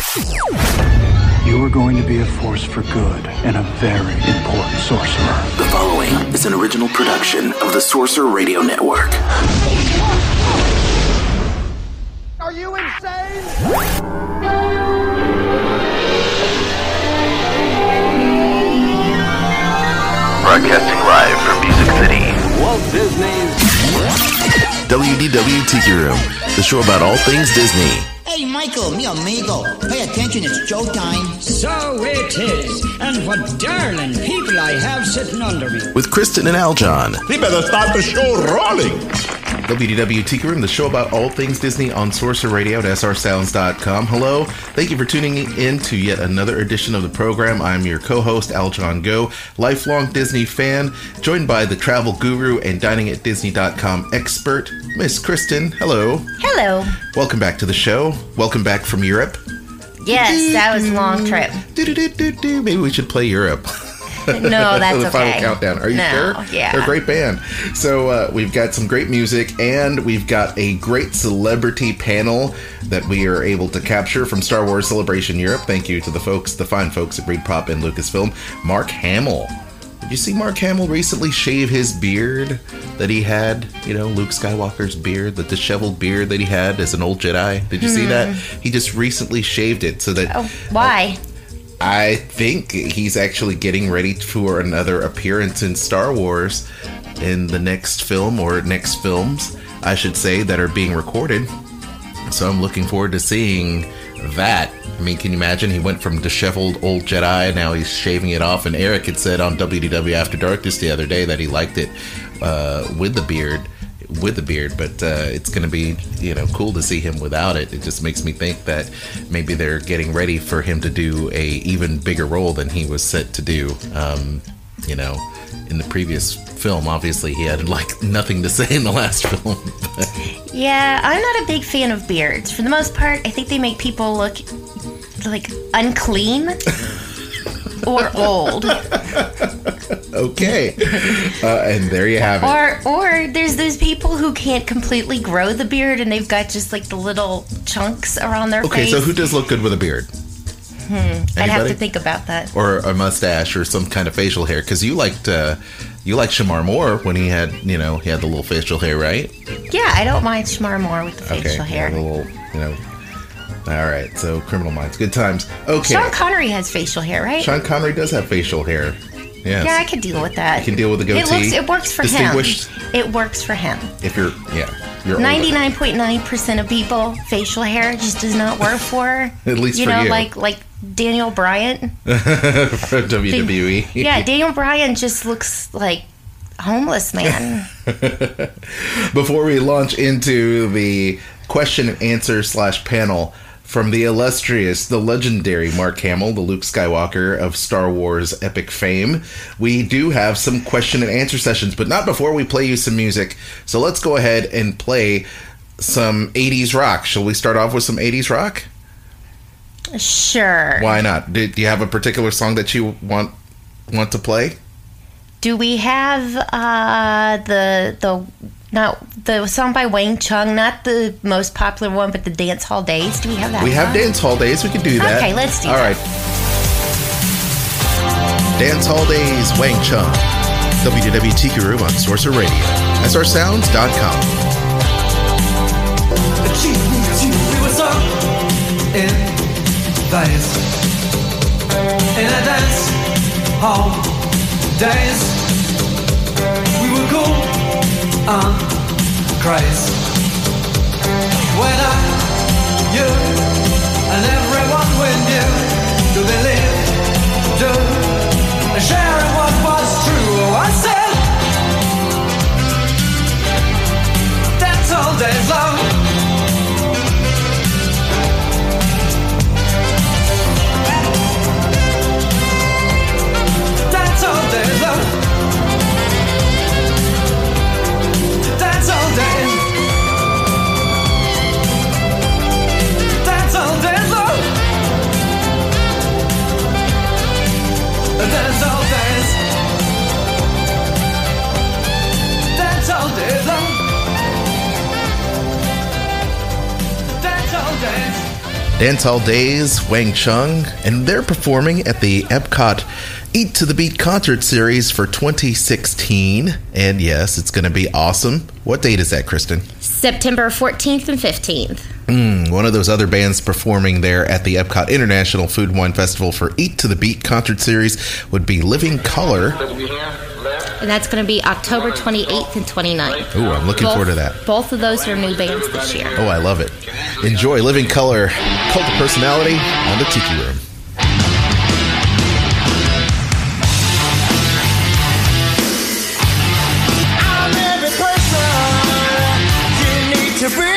You are going to be a force for good and a very important sorcerer. The following is an original production of the Sorcerer Radio Network. Are you insane? Broadcasting live from Music City. Walt Disney's WDW Tiki Room, the show about all things Disney. Hey, Michael, mi amigo, pay attention, it's showtime. So it is, and what darling people I have sitting under me. With Kristen and Aljon. We better start the show rolling. WDW Tiki Room, the show about all things Disney on Sorcerer Radio at srsounds.com. Hello, thank you for tuning in to yet another edition of the program. I'm your co-host, Aljon Go, lifelong Disney fan, joined by the travel guru and diningatdisney.com expert, Miss Kristen. Hello. Hello. Welcome back to the show. Welcome back from Europe. Yes, that was a long trip. Maybe we should play Europe. No, that's the final okay. countdown. Are you sure? Yeah. They're a great band. So we've got some great music, and we've got a great celebrity panel that we are able to capture from Star Wars Celebration Europe. Thank you to the fine folks at Reed Pop and Lucasfilm. Mark Hamill. Did you see Mark Hamill recently shave his beard that he had? You know, Luke Skywalker's beard, the disheveled beard that he had as an old Jedi. Did you see that? He just recently shaved it so that... Oh, why? I think he's actually getting ready for another appearance in Star Wars in the next film, or next films, I should say, that are being recorded. So I'm looking forward to seeing that. I mean, can you imagine? He went from disheveled old Jedi, now he's shaving it off. And Eric had said on WDW After Dark just the other day that he liked it with the beard, but it's going to be, cool to see him without it. It just makes me think that maybe they're getting ready for him to do a even bigger role than he was set to do, in the previous film. Obviously, he had nothing to say in the last film. Yeah, I'm not a big fan of beards. For the most part, I think they make people look like unclean or old. Okay. And there you have it. Or there's those people who can't completely grow the beard and they've got just the little chunks around their face. Okay, so who does look good with a beard? I'd have to think about that. Or a mustache or some kind of facial hair, because you liked Shamar Moore when he had he had the little facial hair, right? Yeah, I don't mind Shamar Moore with the facial hair. A little, All right, so Criminal Minds, good times. Okay. Sean Connery has facial hair, right? Sean Connery does have facial hair. Yes. Yeah, I could deal with that. You can deal with the goatee. It works for him. It works for him. If you're 99.9% of people, facial hair just does not work for. At least for you. like Daniel Bryan. For WWE. Yeah, Daniel Bryan just looks like homeless man. Before we launch into the question and answer / panel from the illustrious, the legendary Mark Hamill, the Luke Skywalker of Star Wars epic fame, we do have some question and answer sessions, but not before we play you some music. So let's go ahead and play some 80s rock. Shall we start off with some 80s rock? Sure. Why not? Do you have a particular song that you want to play? Do we have the song by Wang Chung, not the most popular one, but the Dance Hall Days? Do we have that? We have Dance Hall Days. We can do that. Okay, let's do that. All right. Dance Hall Days, Wang Chung. WDW Tiki Room on Sorcerer Radio. srsounds.com. We were so in days, in a dance hall days, we were cool and crazy. When you and everyone we knew to believe, to sharing what was true. I said that's all days long. That's all days long. That's all days. Dancehall Days, Wang Chung, and they're performing at the Epcot Eat to the Beat concert series for 2016. And yes, it's going to be awesome. What date is that, Kristen? September 14th and 15th. One of those other bands performing there at the Epcot International Food and Wine Festival for Eat to the Beat concert series would be Living Color. And that's going to be October 28th and 29th. Ooh, I'm looking forward to that. Both of those are new bands this year. Oh, I love it. Enjoy Living Color, Cult of Personality on the Tiki Room. I'm every person you need to be.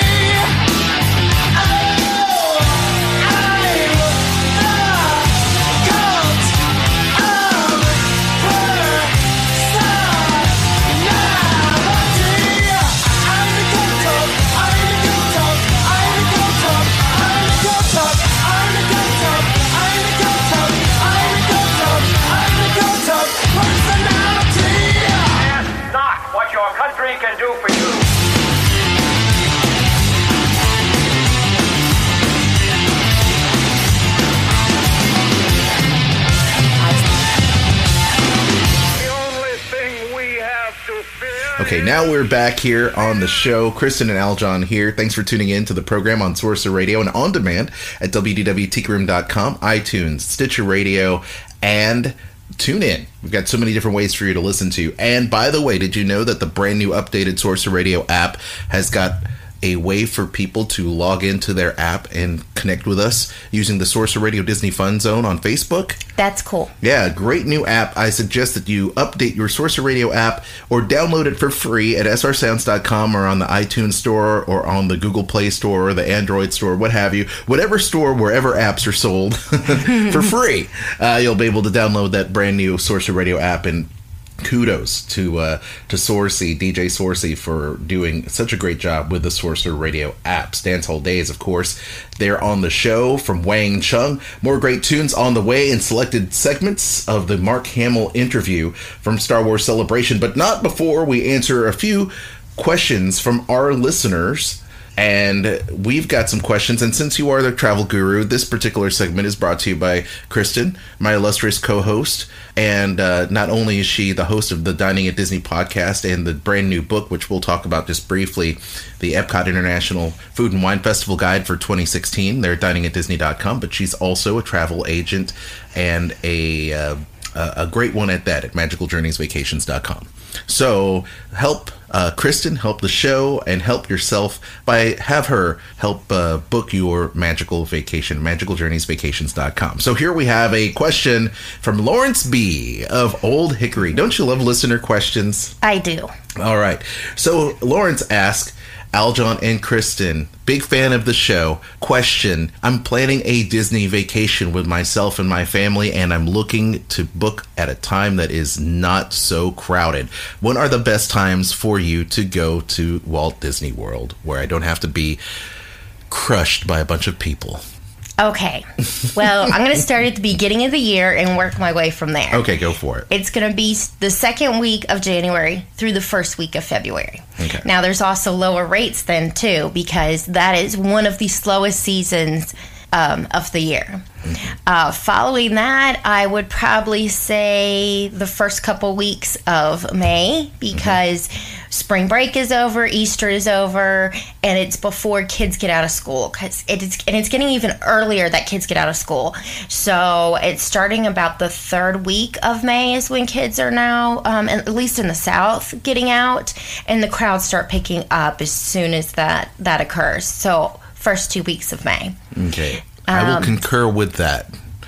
Can do for you. Okay, now we're back here on the show. Kristen and Aljon here. Thanks for tuning in to the program on Sorcerer Radio and on demand at www.tikiroom.com, iTunes, Stitcher Radio, and TuneIn. We've got so many different ways for you to listen to. And by the way, did you know that the brand new updated Sorcerer Radio app has got a way for people to log into their app and connect with us using the Sorcerer Radio Disney Fun Zone on Facebook? That's cool. Yeah, great new app. I suggest that you update your Sorcerer Radio app or download it for free at srsounds.com or on the iTunes Store or on the Google Play Store or the Android Store, what have you. Whatever store, wherever apps are sold for free. You'll be able to download that brand new Sorcerer Radio app, and kudos to Sorcy, DJ Sorcy, for doing such a great job with the Sorcerer Radio apps. Dancehall Days, of course, they're on the show from Wang Chung. More great tunes on the way and selected segments of the Mark Hamill interview from Star Wars Celebration, but not before we answer a few questions from our listeners. And we've got some questions, and since you are the travel guru, this particular segment is brought to you by Kristen, my illustrious co-host. And not only is she the host of the Dining at Disney podcast and the brand new book, which we'll talk about just briefly, the Epcot International Food and Wine Festival Guide for 2016. They're diningatdisney.com, but she's also a travel agent and a great one at that at magicaljourneysvacations.com. So help Kristen, help the show, and help yourself by have her help book your magical vacation, magicaljourneysvacations.com. So here we have a question from Lawrence B. of Old Hickory. Don't you love listener questions? I do. All right. So Lawrence asked, Aljon and Kristen, big fan of the show. Question: I'm planning a Disney vacation with myself and my family, and I'm looking to book at a time that is not so crowded. When are the best times for you to go to Walt Disney World, where I don't have to be crushed by a bunch of people? Okay. Well, I'm going to start at the beginning of the year and work my way from there. Okay, go for it. It's going to be the second week of January through the first week of February. Okay. Now, there's also lower rates then, too, because that is one of the slowest seasons of the year. Following that, I would probably say the first couple weeks of May, because spring break is over, Easter is over, and it's before kids get out of school. It's getting even earlier that kids get out of school. So it's starting about the third week of May is when kids are now, at least in the South, getting out, and the crowds start picking up as soon as that occurs. So first 2 weeks of May. Okay. I will concur with that.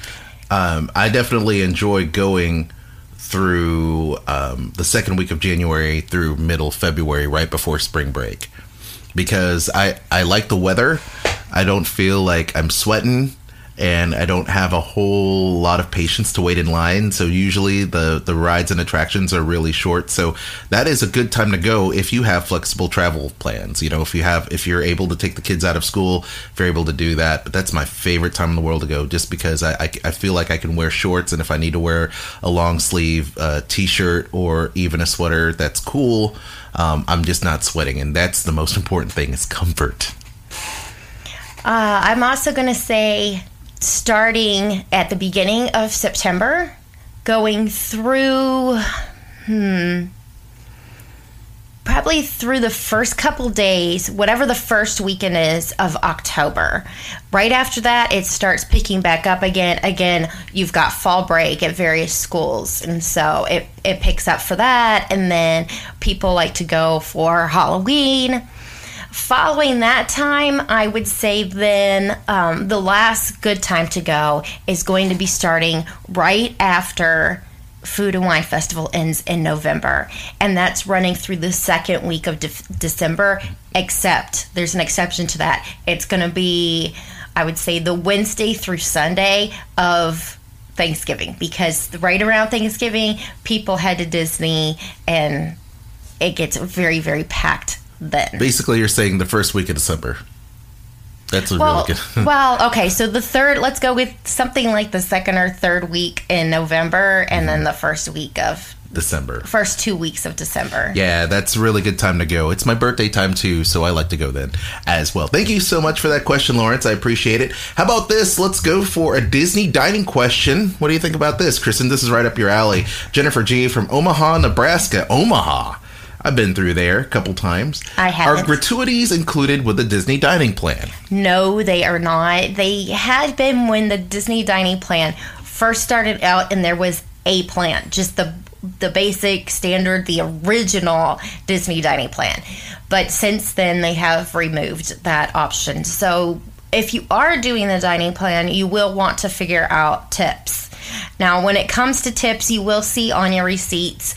I definitely enjoy going through the second week of January through middle February, right before spring break, because I like the weather. I don't feel like I'm sweating, and I don't have a whole lot of patience to wait in line. So usually the rides and attractions are really short. So that is a good time to go if you have flexible travel plans. You know, if you're able to take the kids out of school, if you're able to do that. But that's my favorite time in the world to go, just because I feel like I can wear shorts, and if I need to wear a long sleeve t-shirt or even a sweater, that's cool. I'm just not sweating, and that's the most important thing, is comfort. I'm also going to say starting at the beginning of September, going through, probably through the first couple days, whatever the first weekend is of October. Right after that, it starts picking back up again. Again, you've got fall break at various schools, and so it picks up for that, and then people like to go for Halloween. Following that time, I would say then the last good time to go is going to be starting right after Food and Wine Festival ends in November, and that's running through the second week of December, except there's an exception to that. It's going to be, I would say, the Wednesday through Sunday of Thanksgiving, because right around Thanksgiving, people head to Disney, and it gets very, very packed then. Basically, you're saying the first week of December. That's a really good. Well, okay, so the third, let's go with something like the second or third week in November, and then the first week of December. First 2 weeks of December. Yeah, that's a really good time to go. It's my birthday time too, so I like to go then as well. Thank you so much for that question, Lawrence. I appreciate it. How about this? Let's go for a Disney dining question. What do you think about this, Kristen? This is right up your alley. Jennifer G. from Omaha, Nebraska. Omaha. I've been through there a couple times. I have. Are gratuities included with the Disney dining plan? No, they are not. They had been when the Disney dining plan first started out, and there was a plan, just the basic standard, the original Disney dining plan. But since then, they have removed that option. So if you are doing the dining plan, you will want to figure out tips. Now, when it comes to tips, you will see on your receipts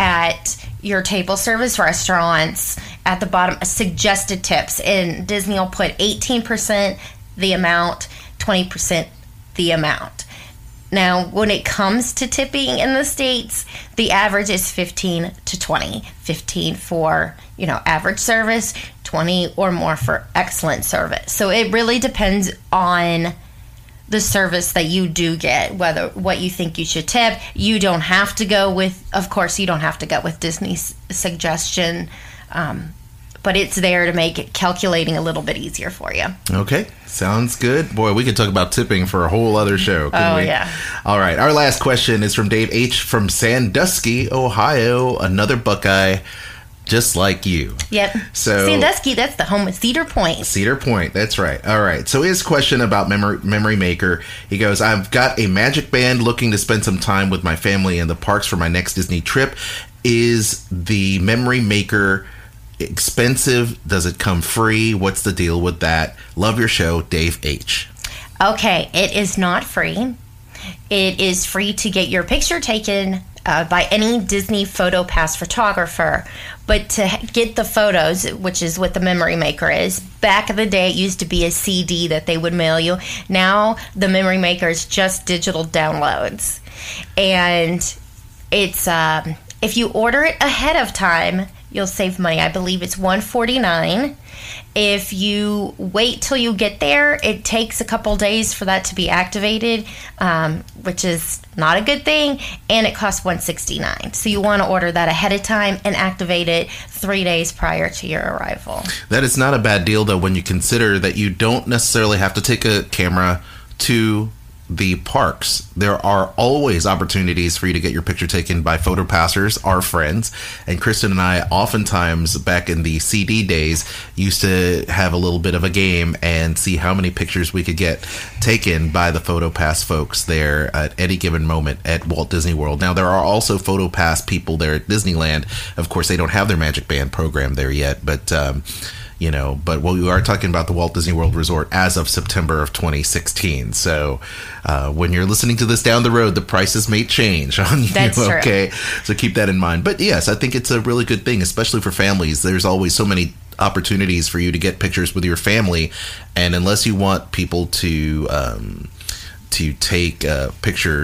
at your table service restaurants at the bottom suggested tips, and Disney will put 18% the amount, 20% the amount. Now, when it comes to tipping in the States, the average is 15 to 20. 15 for, average service, 20 or more for excellent service. So it really depends on the service that you do get, what you think you should tip. You don't have to go with, of course, you don't have to go with Disney's suggestion, but it's there to make it calculating a little bit easier for you. Okay, sounds good. Boy, we could talk about tipping for a whole other show, couldn't we? Yeah. All right, our last question is from Dave H. from Sandusky, Ohio, another Buckeye. Just like you. Yep. So Sandusky, that's the home of Cedar Point. Cedar Point, that's right. All right. So his question about Memory Maker, he goes, I've got a Magic Band looking to spend some time with my family in the parks for my next Disney trip. Is the Memory Maker expensive? Does it come free? What's the deal with that? Love your show, Dave H. Okay, it is not free. It is free to get your picture taken by any Disney PhotoPass photographer. But to get the photos, which is what the Memory Maker is, back in the day it used to be a CD that they would mail you. Now the Memory Maker is just digital downloads. And it's if you order it ahead of time, you'll save money. I believe it's $149. If you wait till you get there, it takes a couple days for that to be activated, which is not a good thing, and it costs $169. So you want to order that ahead of time and activate it 3 days prior to your arrival. That is not a bad deal, though, when you consider that you don't necessarily have to take a camera to the parks. There are always opportunities for you to get your picture taken by PhotoPassers, our friends. And Kristen and I oftentimes, back in the CD days, used to have a little bit of a game and see how many pictures we could get taken by the PhotoPass folks there at any given moment at Walt Disney World. Now, there are also PhotoPass people there at Disneyland. Of course, they don't have their Magic Band program there yet, but but we are talking about the Walt Disney World Resort as of September of 2016. So when you're listening to this down the road, the prices may change on you. That's true. Okay, so keep that in mind. But yes, I think it's a really good thing, especially for families. There's always so many opportunities for you to get pictures with your family, and unless you want people to take pictures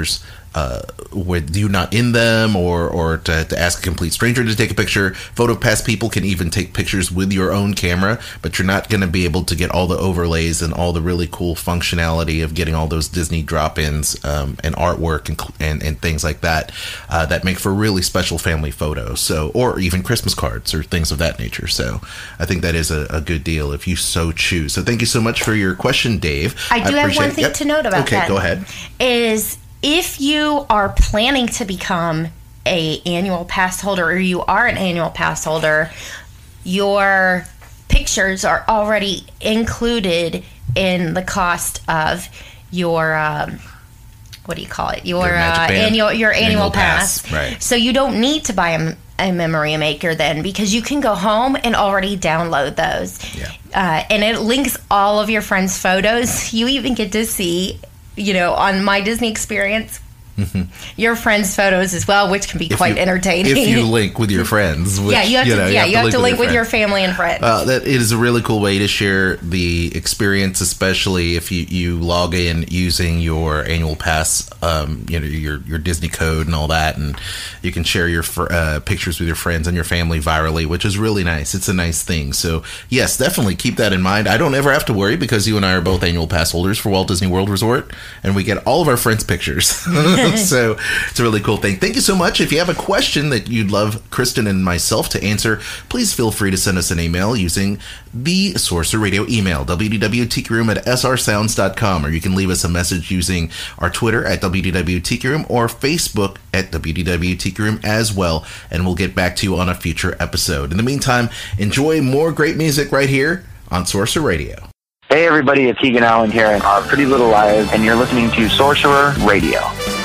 with you not in them, or to ask a complete stranger to take a picture. PhotoPass people can even take pictures with your own camera, but you're not going to be able to get all the overlays and all the really cool functionality of getting all those Disney drop-ins and artwork and things like that that make for really special family photos. So, or even Christmas cards or things of that nature. So I think that is a good deal if you so choose. So thank you so much for your question, Dave. I do have one thing to note about that. Okay, go ahead. Is if you are planning to become a annual pass holder, or you are an annual pass holder, your pictures are already included in the cost of your what do you call it? Your annual pass. Right. So you don't need to buy a memory maker then, because you can go home and already download those. Yeah. And it links all of your friends' photos. You even get to see, on My Disney Experience, your friends' photos as well, which can be quite entertaining. If you link with your friends. Which, you have to link with your family and friends. That is a really cool way to share the experience, especially if you log in using your annual pass, your Disney code and all that, and you can share your pictures with your friends and your family virally, which is really nice. It's a nice thing. So yes, definitely keep that in mind. I don't ever have to worry, because you and I are both annual pass holders for Walt Disney World Resort, and we get all of our friends' pictures. So it's a really cool thing. Thank you so much. If you have a question that you'd love Kristen and myself to answer, please feel free to send us an email using the Sorcerer Radio email, www.tkiroom@srsounds.com, or you can leave us a message using our Twitter at www.tkiroom or Facebook at www.tkiroom as well, and we'll get back to you on a future episode. In the meantime, enjoy more great music right here on Sorcerer Radio. Hey everybody, it's Keegan Allen here in our Pretty Little Liars, and you're listening to Sorcerer Radio.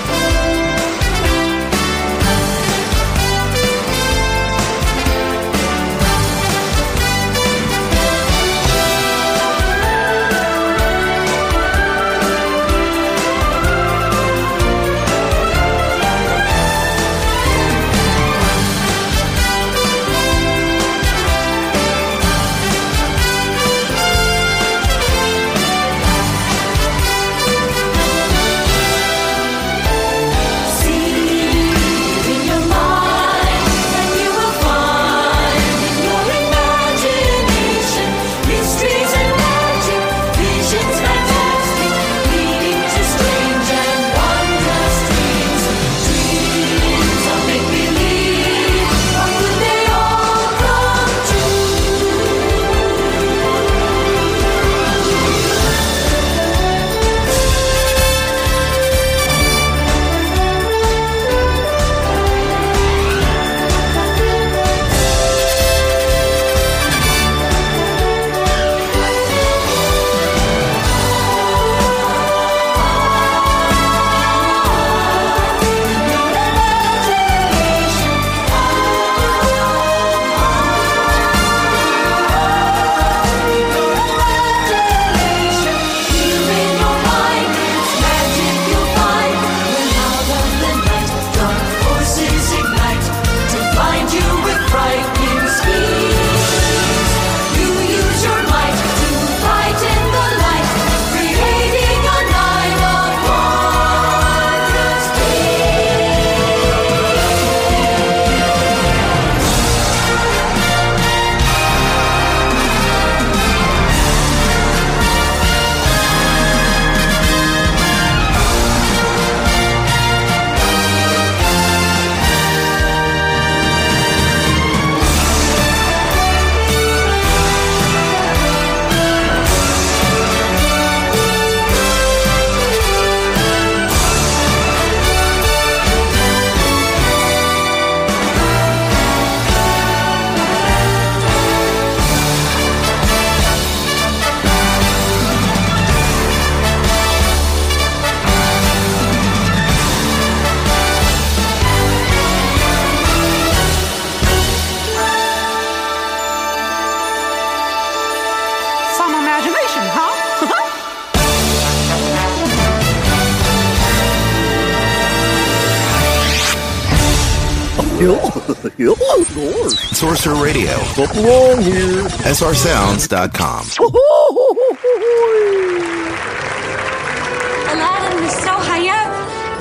Sorcerer Radio. What's wrong here? srsounds.com. Aladdin was so high up, I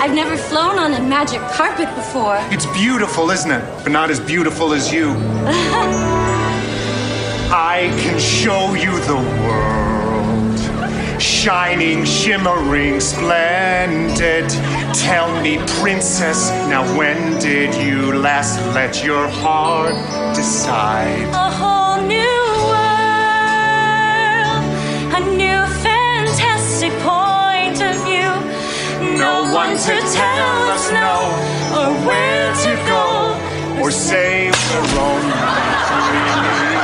I've never flown on a magic carpet before. It's beautiful, isn't it? But not as beautiful as you. I can show you the world. Shining, shimmering, splendid. Tell me, princess, now when did you last let your heart decide? A whole new world, a new fantastic point of view. No one to tell us no, or where to go, or say we're only free.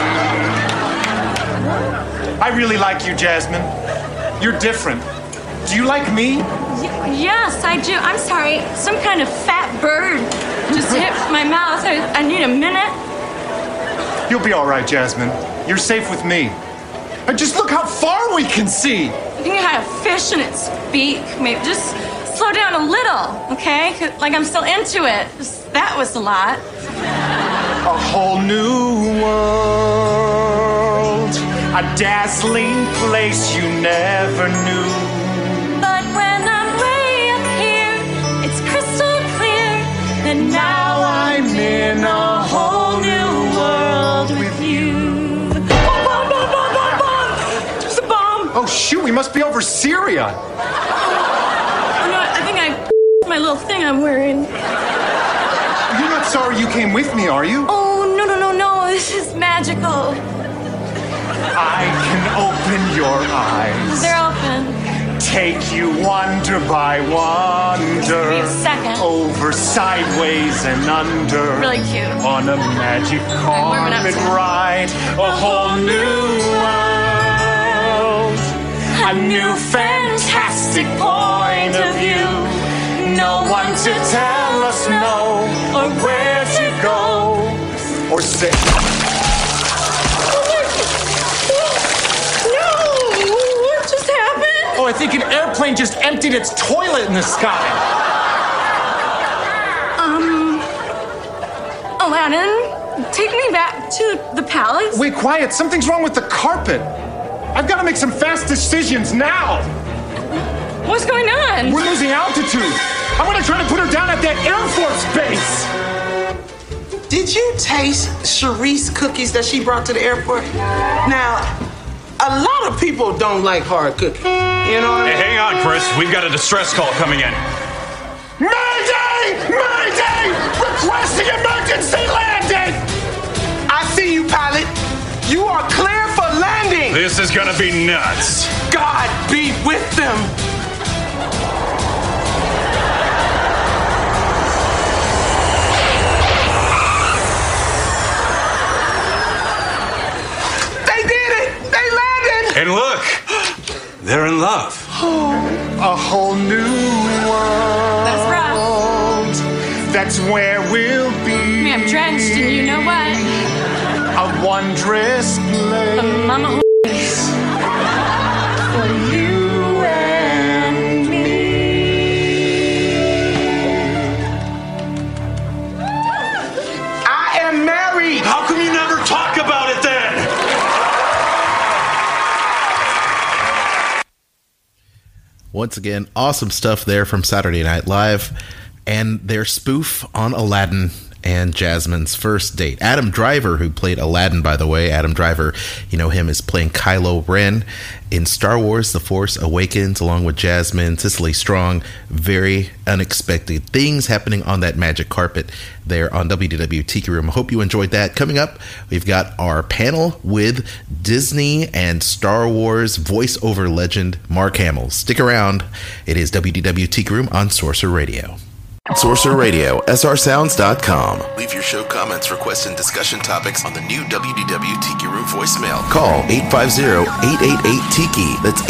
I really like you, Jasmine. You're different. Do you like me? Yes, I do. I'm sorry. Some kind of fat bird just hit my mouth. I need a minute. You'll be all right, Jasmine. You're safe with me. And just look how far we can see. I think it had a fish in its beak. Maybe just slow down a little, okay? Like I'm still into it. That was a lot. A whole new world. A dazzling place you never knew. But when I'm way up here, it's crystal clear that now I'm in a whole new world with you. Bomb, bomb, bomb, bomb, bomb! There's a bomb! Oh, shoot, we must be over Syria. Oh, no, I think my little thing I'm wearing. You're not sorry you came with me, are you? Oh, no. This is magical. I can open your eyes. They're open. Take you wonder by wonder. Just give me a second. Over, sideways, and under. Really cute. On a magic carpet ride. A whole new world. A new fantastic point of view. No one to tell us no, or where to go, or say. Oh, I think an airplane just emptied its toilet in the sky. Aladdin, take me back to the palace. Wait, quiet. Something's wrong with the carpet. I've got to make some fast decisions now. What's going on? We're losing altitude. I'm going to try to put her down at that Air Force base. Did you taste Sharice's cookies that she brought to the airport? Now, a lot of people don't like hard cookies. You know what I mean? Hey, hang on, Chris. We've got a distress call coming in. Mayday! Mayday! Requesting emergency landing! I see you, pilot. You are clear for landing. This is gonna be nuts. God be with them. They did it! They landed! And look, they're in love. A whole new world. That's rough. That's where we'll be. I'm drenched, and you know what? A wondrous place. The mama for you and me. I am married. How come you never talk about it then? Once again, awesome stuff there from Saturday Night Live and their spoof on Aladdin and Jasmine's first date. Adam Driver, who played Aladdin, by the way, Adam Driver, you know him as playing Kylo Ren in Star Wars The Force Awakens, along with Jasmine, Cecily Strong. Very unexpected things happening on that magic carpet there on WDW Tiki Room. I hope you enjoyed that. Coming up, we've got our panel with Disney and Star Wars voiceover legend Mark Hamill. Stick around. It is WDW Tiki Room on Sorcerer Radio. Sorcerer Radio, srsounds.com. Leave your show comments, requests, and discussion topics on the new WDW Tiki Room voicemail. Call 850-888-TIKI. That's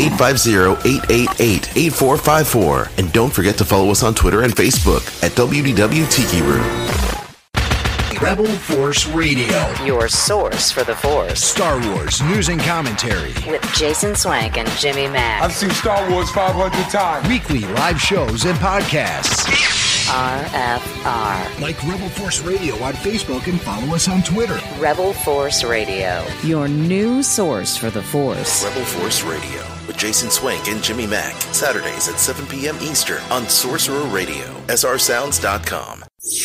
850-888-8454. And don't forget to follow us on Twitter and Facebook at WDW Tiki Room. Rebel Force Radio, your source for the Force. Star Wars news and commentary with Jason Swank and Jimmy Mack. I've seen Star Wars 500 times. Weekly live shows and podcasts. RFR. Like Rebel Force Radio on Facebook and follow us on Twitter. Rebel Force Radio, your new source for the Force. Rebel Force Radio, with Jason Swank and Jimmy Mack. Saturdays at 7 p.m. Eastern on Sorcerer Radio, srsounds.com.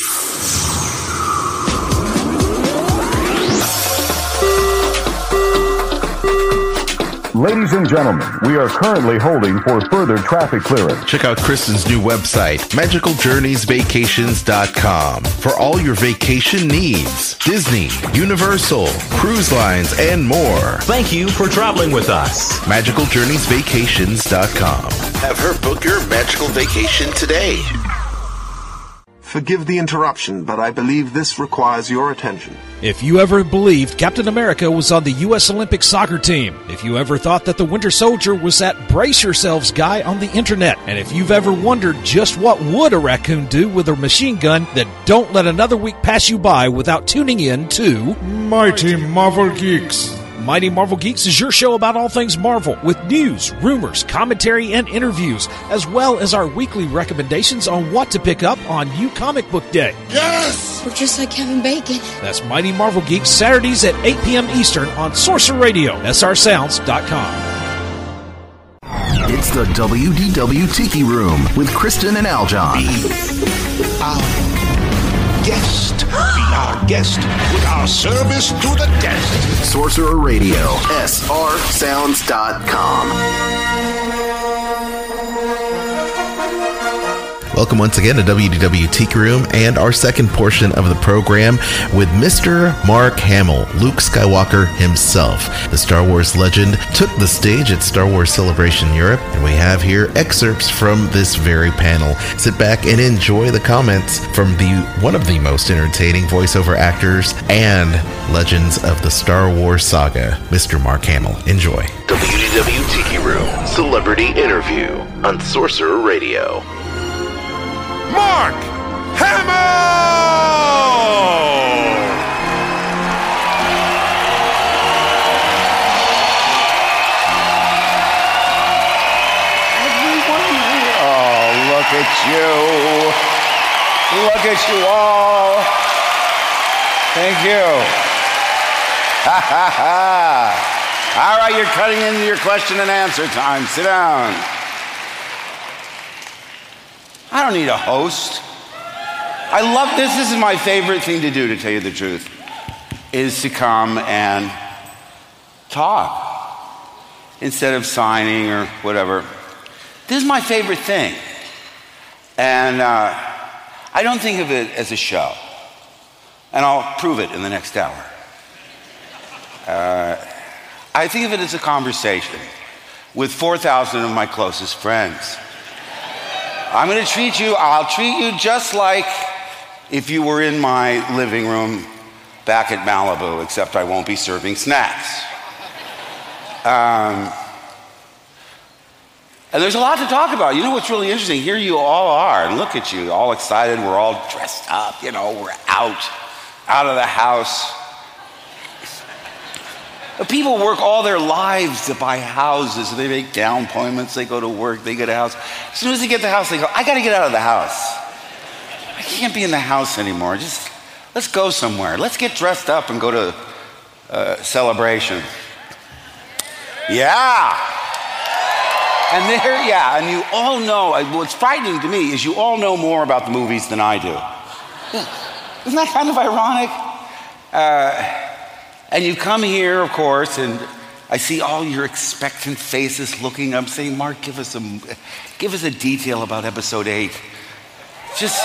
Ladies and gentlemen, we are currently holding for further traffic clearance. Check out Kristen's new website, MagicalJourneysVacations.com, for all your vacation needs. Disney, Universal, cruise lines, and more. Thank you for traveling with us. MagicalJourneysVacations.com. Have her book your magical vacation today. Forgive the interruption, but I believe this requires your attention. If you ever believed Captain America was on the U.S. Olympic soccer team, if you ever thought that the Winter Soldier was that brace yourselves guy on the internet, and if you've ever wondered just what would a raccoon do with a machine gun, then don't let another week pass you by without tuning in to Mighty Marvel Geeks. Mighty Marvel Geeks is your show about all things Marvel, with news, rumors, commentary, and interviews, as well as our weekly recommendations on what to pick up on New Comic Book Day. Yes! We're just like Kevin Bacon. That's Mighty Marvel Geeks, Saturdays at 8 p.m. Eastern on Sorcerer Radio, srsounds.com. It's the WDW Tiki Room with Kristen and Aljon. Guest. Be our guest with our service to the guest. Sorcerer Radio, srsounds.com. Welcome once again to WDW Tiki Room and our second portion of the program with Mr. Mark Hamill, Luke Skywalker himself. The Star Wars legend took the stage at Star Wars Celebration Europe, and we have here excerpts from this very panel. Sit back and enjoy the comments from one of the most entertaining voiceover actors and legends of the Star Wars saga, Mr. Mark Hamill. Enjoy. WDW Tiki Room Celebrity Interview on Sorcerer Radio. Mark Hamill! Oh, look at you. Look at you all. Thank you. Ha ha ha. All right, you're cutting into your question and answer time. Sit down. I don't need a host. I love this. This is my favorite thing to do, to tell you the truth, is to come and talk instead of signing or whatever. This is my favorite thing. And I don't think of it as a show. And I'll prove it in the next hour. I think of it as a conversation with 4,000 of my closest friends. I'll treat you just like if you were in my living room back at Malibu, except I won't be serving snacks. And there's a lot to talk about. You know what's really interesting? Here you all are, and look at you, all excited. We're all dressed up, we're out of the house. But people work all their lives to buy houses. They make down payments, they go to work, they get a house. As soon as they get the house, they go, I gotta get out of the house. I can't be in the house anymore. Let's go somewhere. Let's get dressed up and go to Celebration. Yeah. And you all know, what's frightening to me is you all know more about the movies than I do. Isn't that kind of ironic? And you come here, of course, and I see all your expectant faces looking up, saying, Mark, give us a detail about episode 8. Just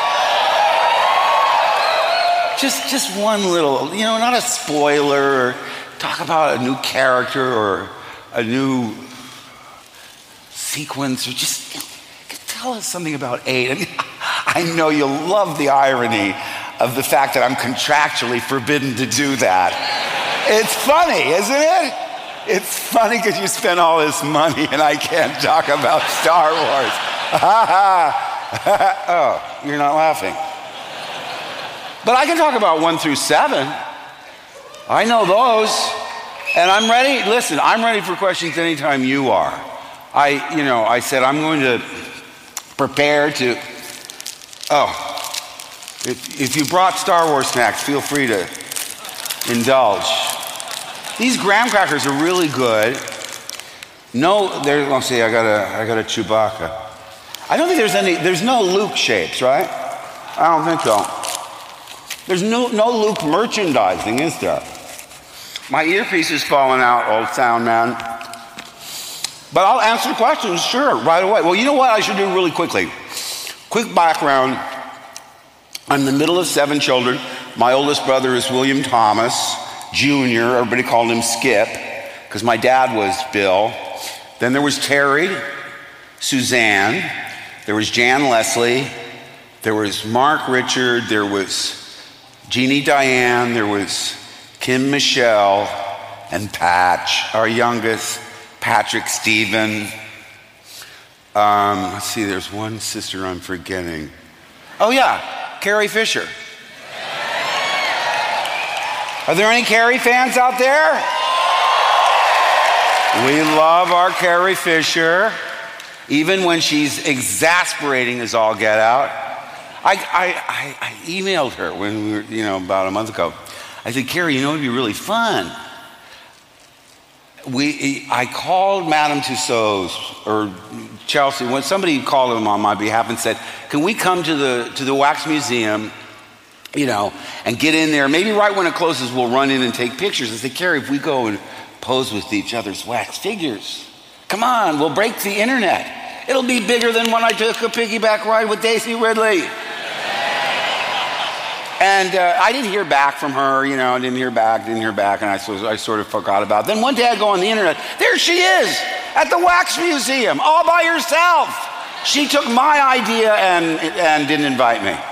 one little, not a spoiler, or talk about a new character or a new sequence, or just tell us something about 8. I mean, I know you'll love the irony of the fact that I'm contractually forbidden to do that. It's funny, isn't it? It's funny because you spent all this money and I can't talk about Star Wars. Oh, you're not laughing. But I can talk about 1 through 7. I know those. And I'm ready. Listen, I'm ready for questions anytime you are. I said I'm going to prepare to... If you brought Star Wars snacks, feel free to indulge. These graham crackers are really good. No, let's see, I got a Chewbacca. I don't think there's no Luke shapes, right? I don't think so. There's no Luke merchandising, is there? My earpiece is falling out, old sound man. But I'll answer questions, sure, right away. Well, you know what I should do really quickly? Quick background. I'm the middle of 7 children. My oldest brother is William Thomas Jr. Everybody called him Skip, because my dad was Bill. Then there was Terry, Suzanne, there was Jan Leslie, there was Mark Richard, there was Jeannie Diane, there was Kim Michelle, and Patch, our youngest, Patrick Stephen. Let's see, there's one sister I'm forgetting. Oh yeah, Carrie Fisher. Are there any Carrie fans out there? We love our Carrie Fisher, even when she's exasperating as all get out. I emailed her when we were, about a month ago. I said, Carrie, it'd be really fun. I called Madame Tussauds, or Chelsea, when somebody called them on my behalf and said, can we come to the Wax Museum, and get in there? Maybe right when it closes, we'll run in and take pictures. I said, Carrie, if we go and pose with each other's wax figures, come on, we'll break the internet. It'll be bigger than when I took a piggyback ride with Daisy Ridley. And I didn't hear back from her, didn't hear back, and I sort of forgot about it. Then one day I go on the internet, there she is, at the Wax Museum, all by herself. She took my idea and didn't invite me.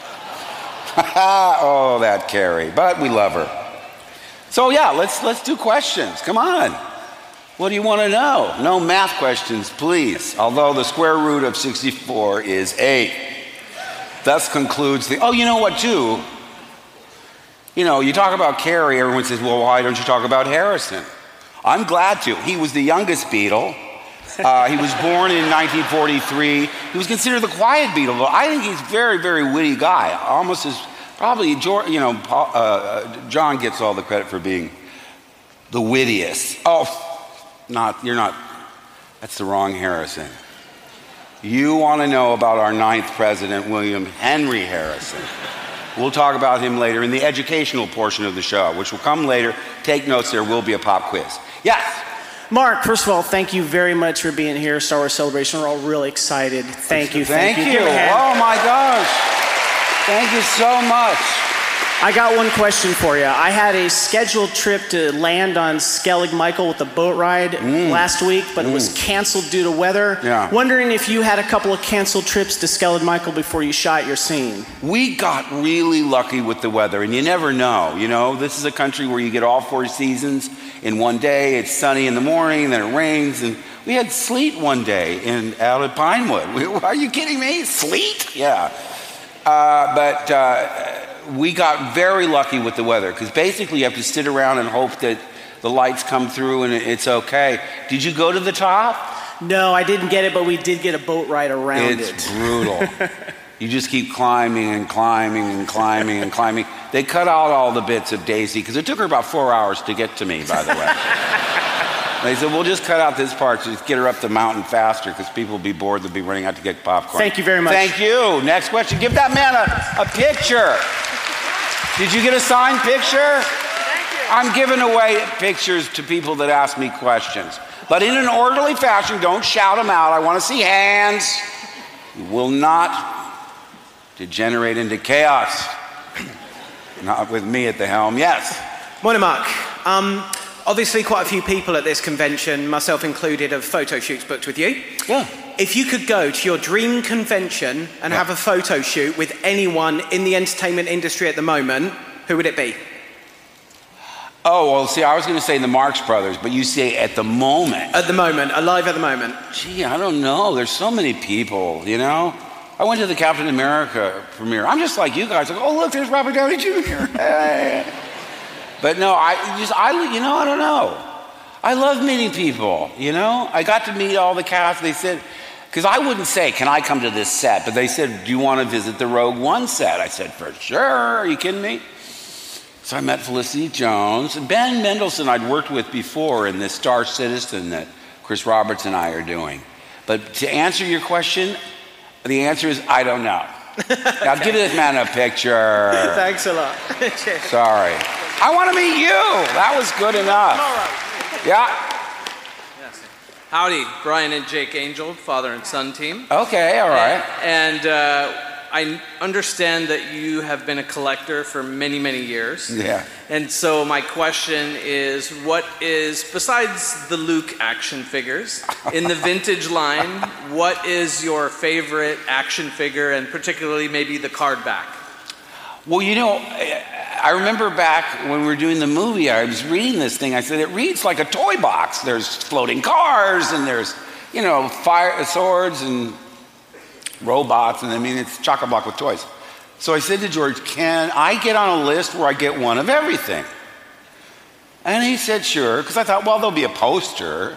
Oh, that Carrie, but we love her. So yeah, let's do questions, come on. What do you want to know? No math questions, please. Although the square root of 64 is 8. Thus concludes oh, you know what, too? You talk about Carrie, everyone says, well, why don't you talk about Harrison? I'm glad to. He was the youngest Beatle. He was born in 1943. He was considered the quiet Beatle, but I think he's a very, very witty guy. Almost as, probably, John gets all the credit for being the wittiest. Oh, you're not, that's the wrong Harrison. You want to know about our 9th president, William Henry Harrison. We'll talk about him later in the educational portion of the show, which will come later. Take notes, there will be a pop quiz. Yes? Mark, first of all, thank you very much for being here, Star Wars Celebration. We're all really excited. Thank you. Thank you. Oh my gosh. Thank you so much. I got one question for you. I had a scheduled trip to land on Skellig Michael with the boat ride last week, but it was canceled due to weather. Yeah. Wondering if you had a couple of canceled trips to Skellig Michael before you shot your scene. We got really lucky with the weather, and you never know. This is a country where you get all 4 seasons in one day. It's sunny in the morning, then it rains, and we had sleet one day out at Pinewood. Are you kidding me? Sleet? Yeah. We got very lucky with the weather, because basically you have to sit around and hope that the lights come through and it's okay. Did you go to the top? No, I didn't get it, but we did get a boat ride around it. It's brutal. You just keep climbing and climbing and climbing and climbing. They cut out all the bits of Daisy, because it took her about 4 hours to get to me, by the way. They said, we'll just cut out this part to get her up the mountain faster, because people will be bored. They'll be running out to get popcorn. Thank you very much. Thank you. Next question. Give that man a picture. Did you get a signed picture? Thank you. I'm giving away pictures to people that ask me questions. But in an orderly fashion, don't shout them out. I want to see hands. You will not degenerate into chaos. Not with me at the helm. Yes? Morning, Mark. Obviously, quite a few people at this convention, myself included, have photo shoots booked with you. Yeah. If you could go to your dream convention and have a photo shoot with anyone in the entertainment industry at the moment, who would it be? Oh, well, see, I was going to say the Marx Brothers, but you say at the moment. At the moment, alive at the moment. Gee, I don't know. There's so many people, I went to the Captain America premiere. I'm just like you guys. Like, oh, look, there's Robert Downey Jr. Hey. But no, I don't know. I love meeting people, I got to meet all the cast. They said, because I wouldn't say, can I come to this set? But they said, do you want to visit the Rogue One set? I said, for sure. Are you kidding me? So I met Felicity Jones. And Ben Mendelsohn I'd worked with before in this Star Citizen that Chris Roberts and I are doing. But to answer your question, the answer is I don't know. Now give this man a picture. Thanks a lot. Sorry. I want to meet you. That was good enough. All right. Yeah. Howdy, Brian and Jake Angel, father and son team. Okay, all right. And I understand that you have been a collector for many, many years. Yeah. And so my question is, what is, besides the Luke action figures, in the vintage line, what is your favorite action figure, and particularly maybe the card back? Well, you know, I remember back when we were doing the movie, I was reading this thing. I said, it reads like a toy box. There's floating cars, and there's, you know, fire swords and robots, and I mean, it's chock-a-block with toys. So I said to George, can I get on a list where I get one of everything? And he said, sure, because I thought, well, there'll be a poster.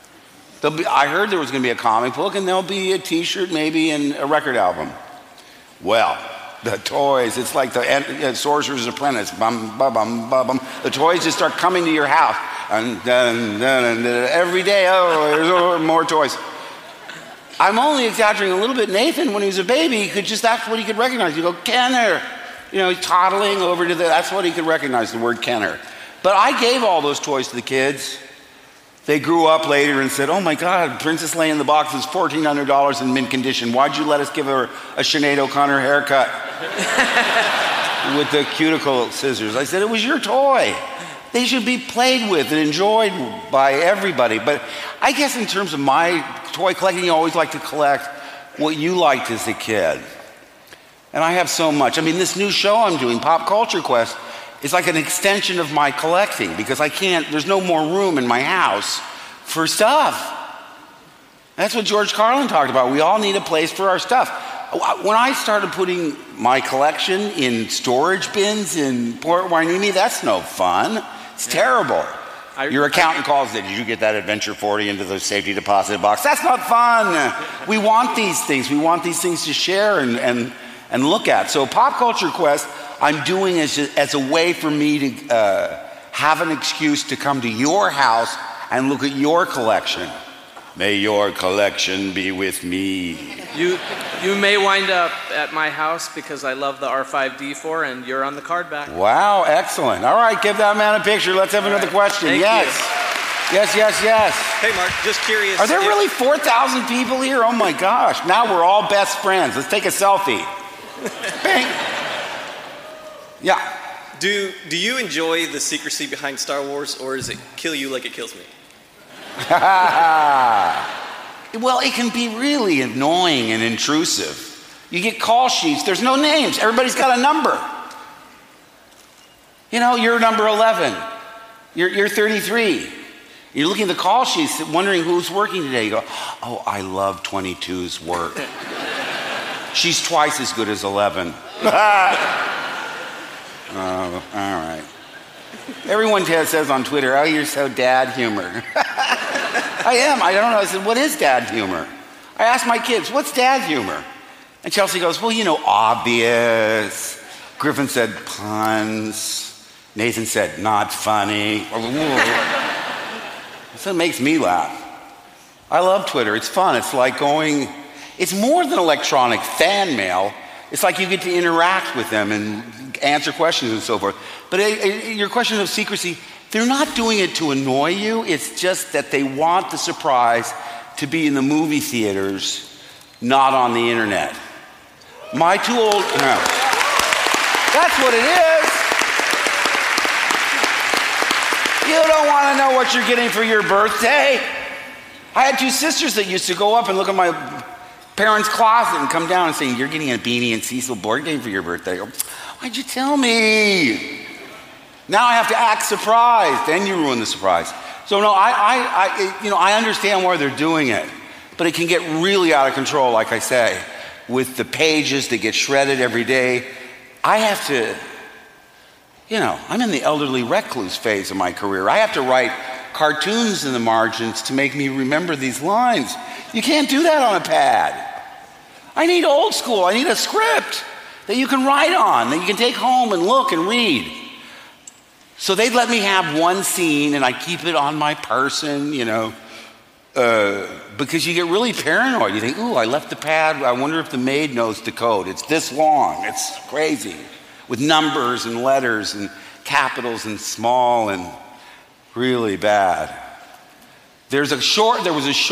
I heard there was going to be a comic book, and there'll be a T-shirt maybe and a record album. Well, the toys, it's like the Sorcerer's Apprentice. Bum, bum, bum, bum, bum. The toys just start coming to your house. And every day, there's more toys. I'm only exaggerating a little bit. Nathan, when he was a baby, that's what he could recognize. You go, Kenner. You know, he's toddling over to that's what he could recognize, the word Kenner. But I gave all those toys to the kids. They grew up later and said, oh my God, Princess Leia in the box is $1,400 in mint condition. Why'd you let us give her a Sinead O'Connor haircut with the cuticle scissors? I said, it was your toy. They should be played with and enjoyed by everybody. But I guess in terms of my toy collecting, you always like to collect what you liked as a kid. And I have so much. I mean, this new show I'm doing, Pop Culture Quest, is like an extension of my collecting because there's no more room in my house for stuff. That's what George Carlin talked about. We all need a place for our stuff. When I started putting my collection in storage bins in Port Hueneme, that's no fun. It's terrible. Your accountant calls it, did you get that Adventure 40 into the safety deposit box? That's not fun. We want these things. We want these things to share and look at. So Pop Culture Quest, I'm doing as a way for me to have an excuse to come to your house and look at your collection. May your collection be with me. You may wind up at my house because I love the R5D4 and you're on the card back. Wow, excellent. All right, give that man a picture. Let's have another question. Thank you. Yes. Hey, Mark, just curious. Are there really 4,000 people here? Oh my gosh. Now we're all best friends. Let's take a selfie. Bang. Yeah. Do you enjoy the secrecy behind Star Wars, or does it kill you like it kills me? Well, it can be really annoying and intrusive. You get call sheets, there's no names. Everybody's got a number. You know, you're number 11. You're 33. You're looking at the call sheets, wondering who's working today. You go, oh, I love 22's work. She's twice as good as 11. Oh, all right. Everyone says on Twitter, oh, you're so dad humor. I am. I don't know. I said, what is dad humor? I asked my kids, what's dad humor? And Chelsea goes, well, you know, obvious. Griffin said, puns. Nathan said, not funny. So it makes me laugh. I love Twitter. It's fun. It's like it's more than electronic fan mail. It's like you get to interact with them and answer questions and so forth. But your question of secrecy, they're not doing it to annoy you. It's just that they want the surprise to be in the movie theaters, not on the internet. My two old... No. That's what it is. You don't want to know what you're getting for your birthday. I had two sisters that used to go up and look at my parents' closet and come down and say, you're getting a Beanie and Cecil board game for your birthday. I go, why'd you tell me? Now I have to act surprised. Then you ruin the surprise. So no, I understand why they're doing it, but it can get really out of control, like I say, with the pages that get shredded every day. I have to, I'm in the elderly recluse phase of my career. I have to write cartoons in the margins to make me remember these lines. You can't do that on a pad. I need old school. I need a script that you can write on, that you can take home and look and read. So they'd let me have one scene and I keep it on my person, because you get really paranoid. You think, ooh, I left the pad. I wonder if the maid knows the code. It's this long. It's crazy. With numbers and letters and capitals and small and really bad. There was a short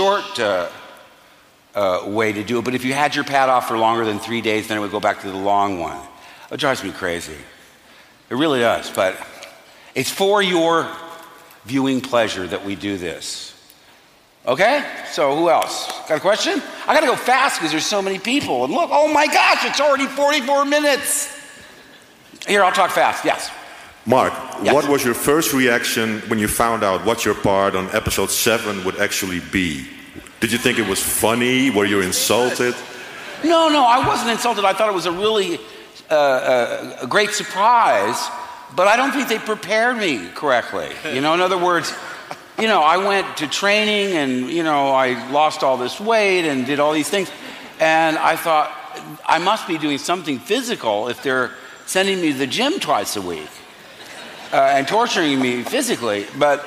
way to do it, but if you had your pad off for longer than 3 days, then it would go back to the long one. It drives me crazy. It really does, but it's for your viewing pleasure that we do this. Okay? So who else? Got a question? I gotta go fast because there's so many people. And look, oh my gosh, it's already 44 minutes. Here, I'll talk fast. Yes. Mark, what was your first reaction when you found out what your part on episode 7 would actually be? Did you think it was funny? Were you insulted? No, I wasn't insulted. I thought it was a really a great surprise, but I don't think they prepared me correctly. In other words, I went to training and, I lost all this weight and did all these things. And I thought, I must be doing something physical if they're sending me to the gym twice a week and torturing me physically. But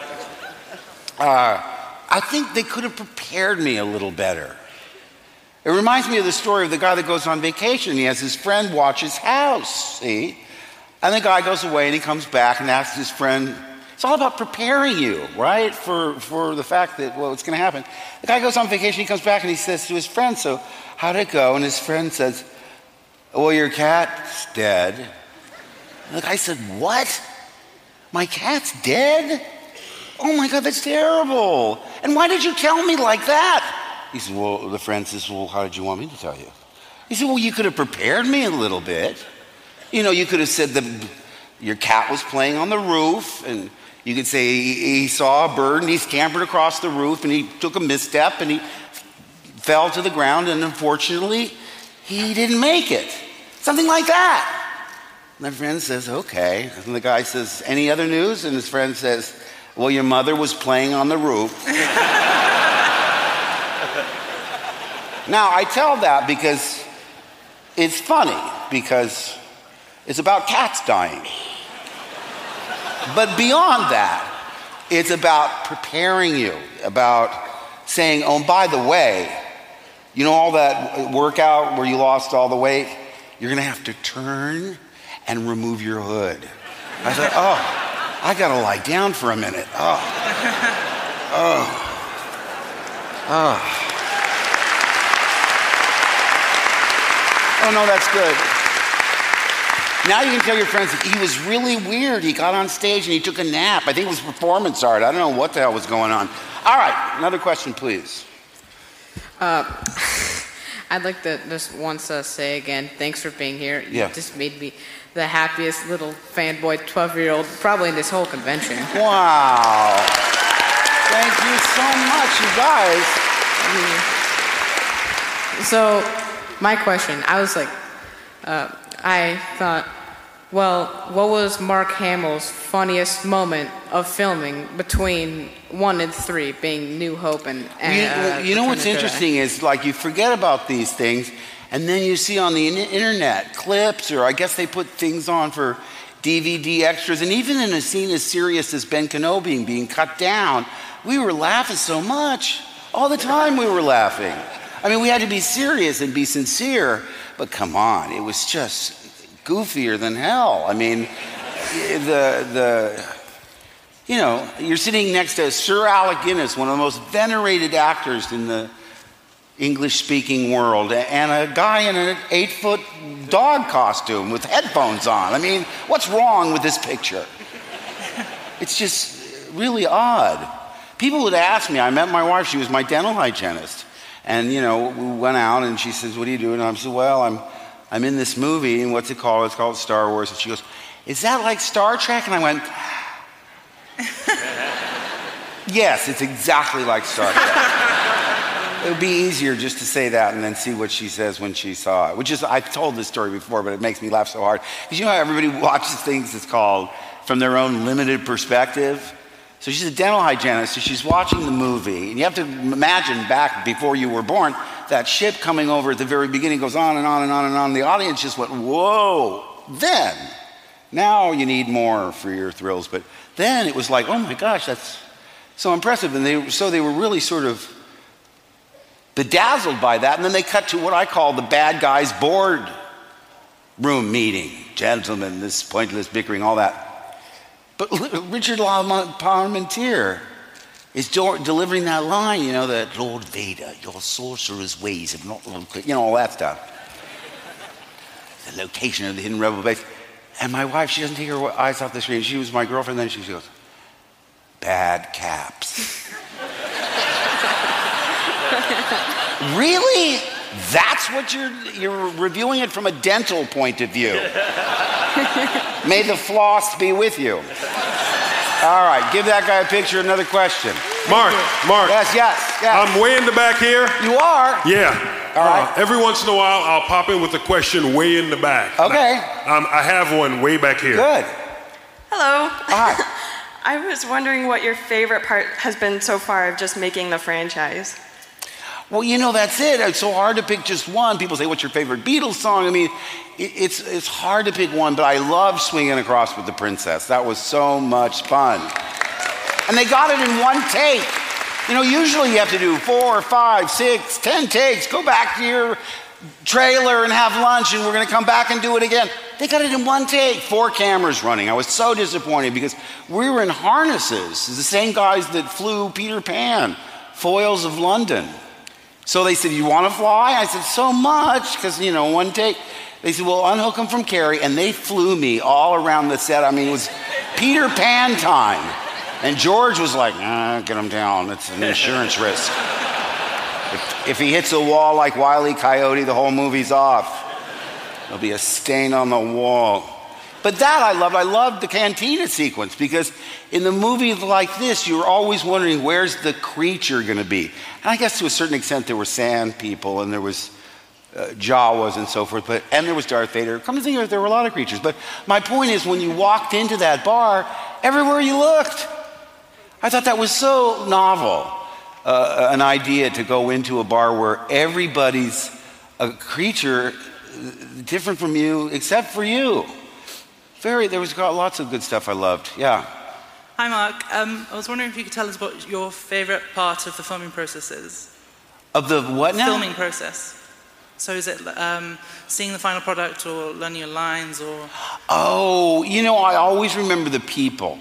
I think they could have prepared me a little better. It reminds me of the story of the guy that goes on vacation. He has his friend watch his house, see? And the guy goes away and he comes back and asks his friend, it's all about preparing you, right? For the fact that, it's going to happen. The guy goes on vacation, he comes back and he says to his friend, so how'd it go? And his friend says, well, your cat's dead. And the guy said, what? My cat's dead? Oh my God, that's terrible. And why did you tell me like that? He said, the friend says, how did you want me to tell you? He said, you could have prepared me a little bit. You could have said your cat was playing on the roof, and you could say he saw a bird and he scampered across the roof and he took a misstep and he fell to the ground and unfortunately he didn't make it. Something like that. And the friend says, okay. And the guy says, any other news? And his friend says, your mother was playing on the roof. Now, I tell that because it's funny, because it's about cats dying. But beyond that, it's about preparing you, about saying, by the way, all that workout where you lost all the weight, you're going to have to turn and remove your hood. I thought, I got to lie down for a minute. Oh, no, that's good. Now you can tell your friends that he was really weird. He got on stage and he took a nap. I think it was performance art. I don't know what the hell was going on. All right, another question, please. I'd like to just once say again, thanks for being here. Yeah. You just made me the happiest little fanboy 12-year-old probably in this whole convention. Wow. Thank you so much, you guys. So, my question, I was like, I thought, what was Mark Hamill's funniest moment of filming between 1 and 3, being New Hope and you know what's interesting is, you forget about these things, and then you see on the internet clips, or I guess they put things on for DVD extras, and even in a scene as serious as Ben Kenobi being cut down, we were laughing so much. All the time we were laughing. I mean, we had to be serious and be sincere, but come on, it was just goofier than hell. I mean, you're sitting next to Sir Alec Guinness, one of the most venerated actors in the English-speaking world, and a guy in an 8-foot dog costume with headphones on. I mean, what's wrong with this picture? It's just really odd. People would ask me, I met my wife, she was my dental hygienist. And, we went out and she says, what are you doing? And I said, I'm in this movie, and what's it called? It's called Star Wars. And she goes, is that like Star Trek? And I went, yes, it's exactly like Star Trek. It would be easier just to say that and then see what she says when she saw it. I've told this story before, but it makes me laugh so hard. Because how everybody watches things that's called from their own limited perspective? So she's a dental hygienist, so she's watching the movie. And you have to imagine back before you were born, that ship coming over at the very beginning goes on and on and on and on. The audience just went, whoa. Then, now you need more for your thrills. But then it was like, oh my gosh, that's so impressive. And they were really sort of bedazzled by that. And then they cut to what I call the bad guys' board room meeting. Gentlemen, this pointless bickering, all that. But Richard Parmentier is delivering that line, that Lord Vader, your sorcerer's ways have not, all that stuff. The location of the hidden rebel base. And my wife, she doesn't take her eyes off the screen. She was my girlfriend, then she goes, bad caps. Really? That's what you're reviewing it from a dental point of view. May the floss be with you. All right, give that guy a picture. Another question. Mark. Yes. I'm way in the back here. You are? Yeah. All right. Every once in a while, I'll pop in with a question way in the back. Okay. I have one way back here. Good. Hello. Hi. I was wondering what your favorite part has been so far of just making the franchise. Well, that's it. It's so hard to pick just one. People say, what's your favorite Beatles song? I mean, it's hard to pick one, but I love Swinging Across with the Princess. That was so much fun. And they got it in one take. Usually you have to do 4, 5, 6, 10 takes. Go back to your trailer and have lunch, and we're going to come back and do it again. They got it in one take, 4 cameras running. I was so disappointed because we were in harnesses. The same guys that flew Peter Pan, Foils of London. So they said, you want to fly? I said, so much, because, one take. They said, well, unhook them from Carrie, and they flew me all around the set. I mean, it was Peter Pan time. And George was like, get him down. It's an insurance risk. If he hits a wall like Wile E. Coyote, the whole movie's off. There'll be a stain on the wall. But that I loved. I loved the cantina sequence because in the movies like this, you're always wondering where's the creature going to be. And I guess to a certain extent there were sand people and there was Jawas and so forth, and there was Darth Vader. Come to think of it, there were a lot of creatures. But my point is, when you walked into that bar, everywhere you looked, I thought that was so novel, an idea to go into a bar where everybody's a creature different from you except for you. There was lots of good stuff I loved. Yeah. Hi, Mark. I was wondering if you could tell us what your favorite part of the filming process is. Of the what now? Filming process. So is it seeing the final product or learning your lines or? Oh, I always remember the people.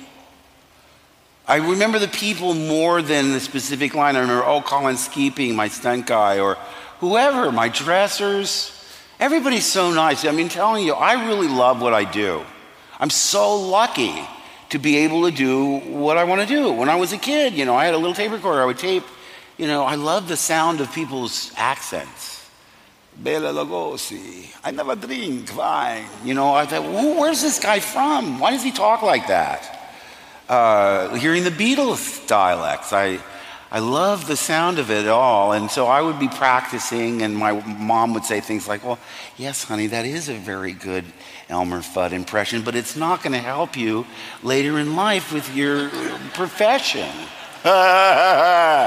I remember the people more than the specific line. I remember, Colin Skeeping, my stunt guy, or whoever, my dressers. Everybody's so nice. I mean, telling you, I really love what I do. I'm so lucky to be able to do what I want to do. When I was a kid, I had a little tape recorder. I would tape, I love the sound of people's accents. Bela Lugosi, I never drink wine. I thought, where's this guy from? Why does he talk like that? Hearing the Beatles dialects, I love the sound of it all. And so I would be practicing, and my mom would say things like, well, yes, honey, that is a very good Elmer Fudd impression, but it's not going to help you later in life with your profession. I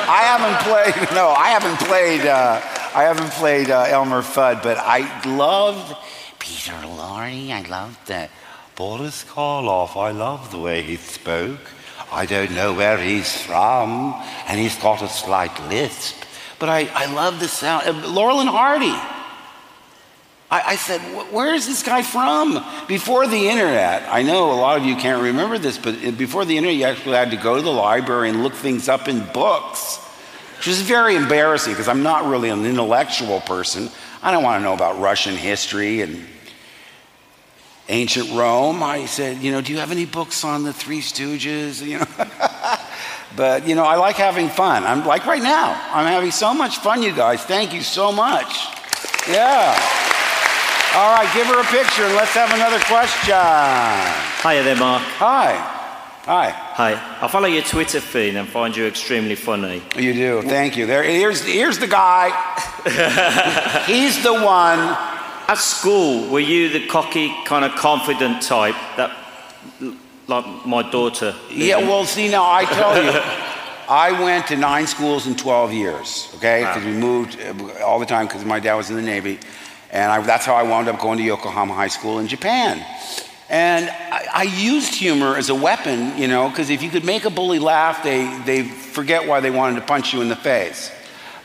haven't played Elmer Fudd, but I loved Peter Lorre. I loved that Boris Karloff. I loved the way he spoke. I don't know where he's from, and he's got a slight lisp, but I love the sound. Laurel and Hardy. I said, where is this guy from? Before the internet, I know a lot of you can't remember this, but before the internet, you actually had to go to the library and look things up in books, which was very embarrassing because I'm not really an intellectual person. I don't want to know about Russian history and ancient Rome. I said, do you have any books on the Three Stooges? But, I like having fun. I'm like right now. I'm having so much fun, you guys. Thank you so much. Yeah. All right, give her a picture and let's have another question. Hiya there, Mark. Hi. Hi. I follow your Twitter feed and find you extremely funny. You do. Thank you. Here's the guy. He's the one. At school, were you the cocky, kind of confident type that, like my daughter? Yeah, well, see, now I tell you, I went to 9 schools in 12 years, okay? Because we moved all the time because my dad was in the Navy. And that's how I wound up going to Yokohama High School in Japan. And I used humor as a weapon, because if you could make a bully laugh, they forget why they wanted to punch you in the face.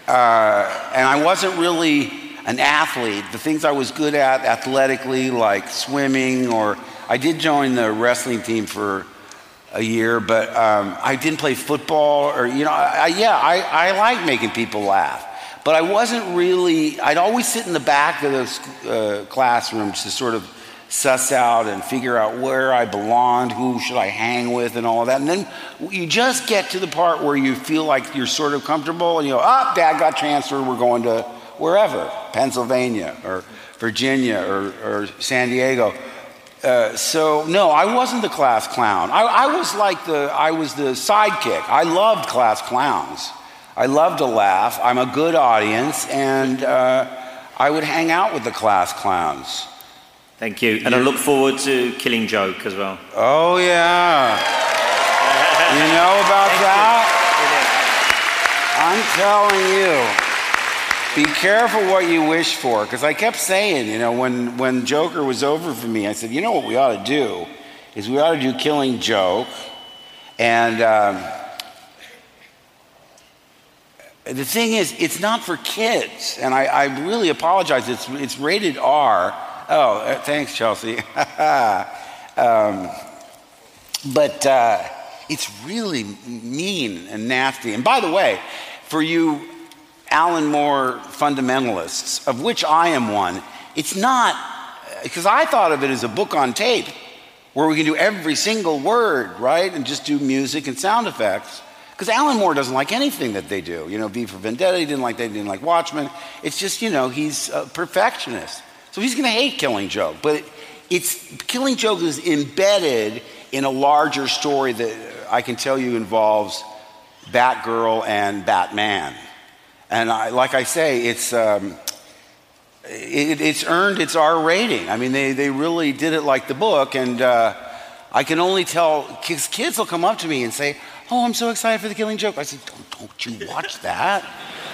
And I wasn't really an athlete. The things I was good at athletically, like swimming, or I did join the wrestling team for a year, but I didn't play football, or I like making people laugh. But I wasn't really. I'd always sit in the back of those classrooms to sort of suss out and figure out where I belonged, who should I hang with, and all of that. And then you just get to the part where you feel like you're sort of comfortable, and you go, Dad got transferred, we're going to wherever, Pennsylvania or Virginia or San Diego. So no, I wasn't the class clown. I was the sidekick. I loved class clowns. I loved to laugh. I'm a good audience, and I would hang out with the class clowns. Thank you. And I look forward to Killing Joke as well. Oh, yeah. You know about that? I'm telling you, be careful what you wish for. Because I kept saying, when Joker was over for me, I said, what we ought to do is we ought to do Killing Joke. And the thing is, it's not for kids. And I really apologize. It's rated R. Oh, thanks, Chelsea. But it's really mean and nasty. And by the way, for you Alan Moore fundamentalists, of which I am one, it's not, because I thought of it as a book on tape, where we can do every single word, right? And just do music and sound effects. Because Alan Moore doesn't like anything that they do. V for Vendetta, he didn't like Watchmen. It's just, he's a perfectionist. So he's going to hate Killing Joke, but Killing Joke is embedded in a larger story that I can tell you involves Batgirl and Batman. And like I say, it's earned its R rating. I mean, they really did it like the book, and I can only tell, because kids will come up to me and say, "Oh, I'm so excited for the Killing Joke." I said, "Don't you watch that?"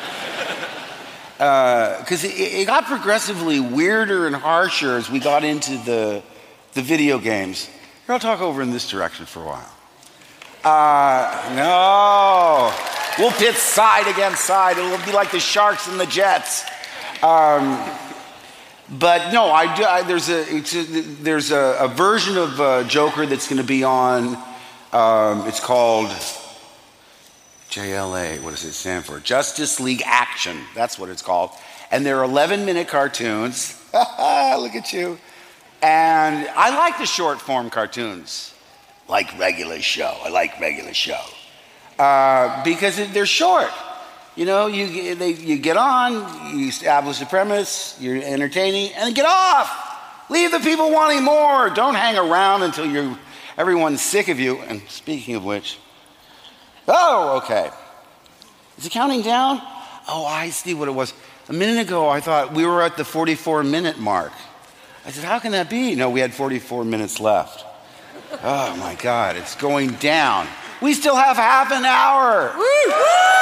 Because it got progressively weirder and harsher as we got into the video games. Here, I'll talk over in this direction for a while. No. We'll pit side against side. It'll be like the Sharks and the Jets. But no, there's a version of Joker that's going to be on, it's called JLA, what does it stand for? Justice League Action, that's what it's called. And they're 11-minute cartoons. Look at you. And I like the short form cartoons. I like regular show. Because they're short. You get on, you establish the premise, you're entertaining, and get off. Leave the people wanting more. Don't hang around until everyone's sick of you. And speaking of which, okay. Is it counting down? Oh, I see what it was. A minute ago, I thought we were at the 44-minute mark. I said, how can that be? No, we had 44 minutes left. Oh, my God, it's going down. We still have half an hour. Woo!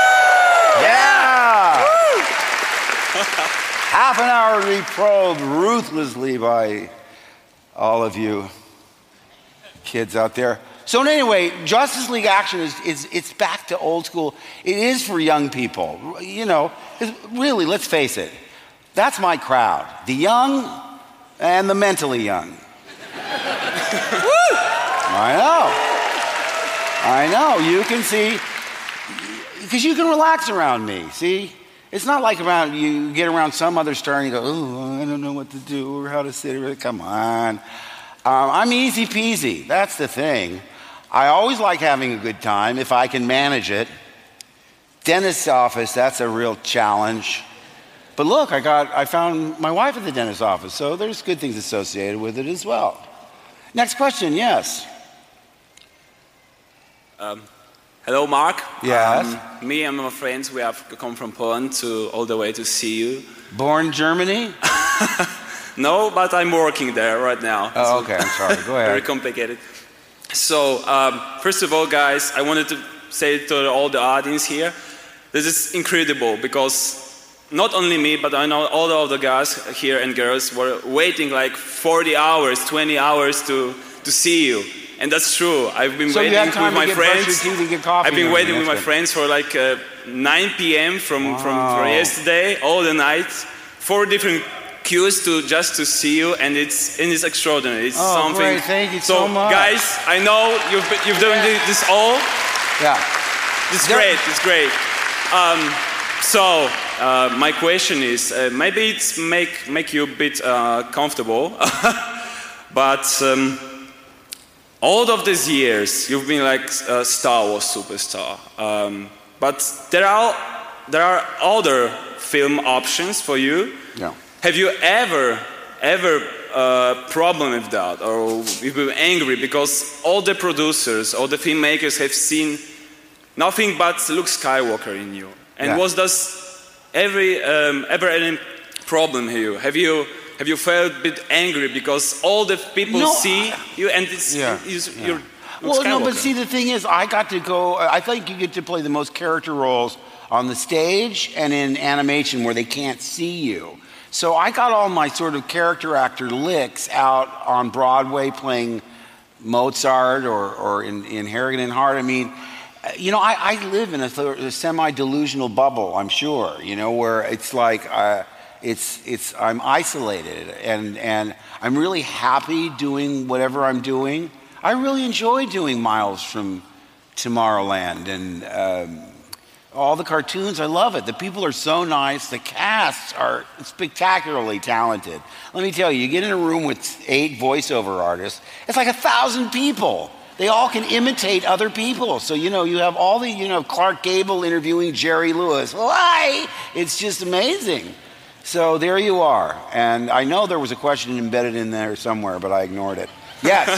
Yeah! Woo! Half an hour reprobed ruthlessly by all of you kids out there. So anyway, Justice League Action it's back to old school. It is for young people. Really, let's face it. That's my crowd. The young and the mentally young. I know. You can see, because you can relax around me. See? It's not like you get around some other star and you go, "Oh, I don't know what to do or how to sit." Come on. I'm easy peasy. That's the thing. I always like having a good time if I can manage it. Dentist's office, that's a real challenge. But look, I found my wife at the dentist's office, so there's good things associated with it as well. Next question, yes. Hello, Mark. Yes. Me and my friends, we have come from Poland all the way to see you. Born Germany? No, but I'm working there right now. Oh, okay. I'm sorry. Go ahead. Very complicated. So, first of all, guys, I wanted to say to all the audience here, this is incredible because not only me, but I know all of the guys here and girls were waiting like 40 hours, 20 hours to see you. And that's true. I've been waiting with my friends. I've been waiting with my friends for like 9 p.m. from yesterday, all the night, 4 different queues just to see you, and it's extraordinary. It's something. Great. Thank you so much. Guys, I know you've done this all. Yeah. It's great. It's great. So my question is, maybe it's make you a bit comfortable, but all of these years you've been like a Star Wars superstar. But there are other film options for you. Yeah. Have you ever problem with that, or you've been angry because all the producers, all the filmmakers have seen nothing but Luke Skywalker in you? And was this ever any problem here? Have you felt a bit angry because all the people see you and you're well, no, but see, the thing is, I got to go. I think you get to play the most character roles on the stage and in animation where they can't see you. So I got all my sort of character actor licks out on Broadway playing Mozart or in Harrigan and Hart. I mean, you know, I live in a semi-delusional bubble, I'm sure, you know, where it's like I'm isolated and I'm really happy doing whatever I'm doing. I really enjoy doing Miles from Tomorrowland and all the cartoons. I love it. The people are so nice. The casts are spectacularly talented. Let me tell you, you get in a room with 8 voiceover artists, it's like 1,000 people. They all can imitate other people. So, you know, you have all the, you know, Clark Gable interviewing Jerry Lewis. Why? It's just amazing. So there you are. And I know there was a question embedded in there somewhere, but I ignored it. Yes.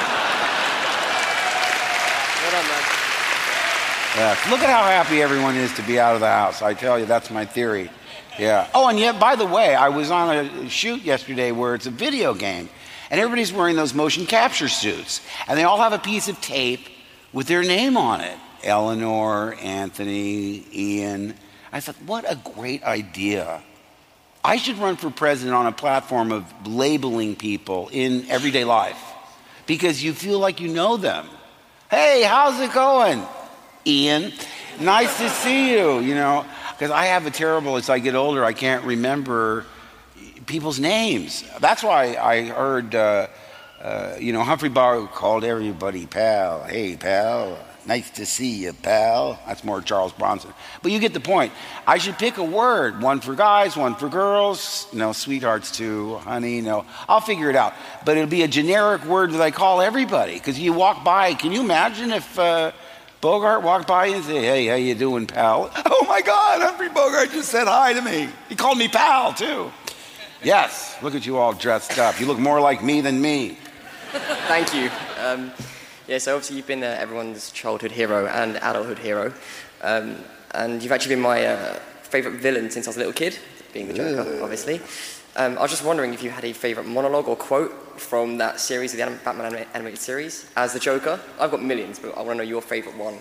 Yes. Look at how happy everyone is to be out of the house. I tell you, that's my theory. Yeah. Oh, and yet, by the way, I was on a shoot yesterday where it's a video game, and everybody's wearing those motion capture suits, and they all have a piece of tape with their name on it. Eleanor, Anthony, Ian. I thought, what a great idea. I should run for president on a platform of labeling people in everyday life because you feel like you know them. Hey, how's it going? Ian, nice to see you, you know, because I have a terrible, as I get older, I can't remember people's names. That's why I heard, you know, Humphrey Bogart called everybody pal. Hey, pal, nice to see you, pal. That's more Charles Bronson. But you get the point. I should pick a word, one for guys, one for girls. No, sweethearts too, honey, no. I'll figure it out. But it'll be a generic word that I call everybody, because you walk by, can you imagine if Bogart walked by and said, hey, how you doing, pal? Oh my God, Humphrey Bogart just said hi to me. He called me pal, too. Yes, look at you all dressed up. You look more like me than me. Thank you. Yeah, so obviously you've been everyone's childhood hero and adulthood hero. And you've actually been my favourite villain since I was a little kid, being the Joker, obviously. I was just wondering if you had a favourite monologue or quote from that series, the Batman animated series, as the Joker. I've got millions, but I want to know your favourite one.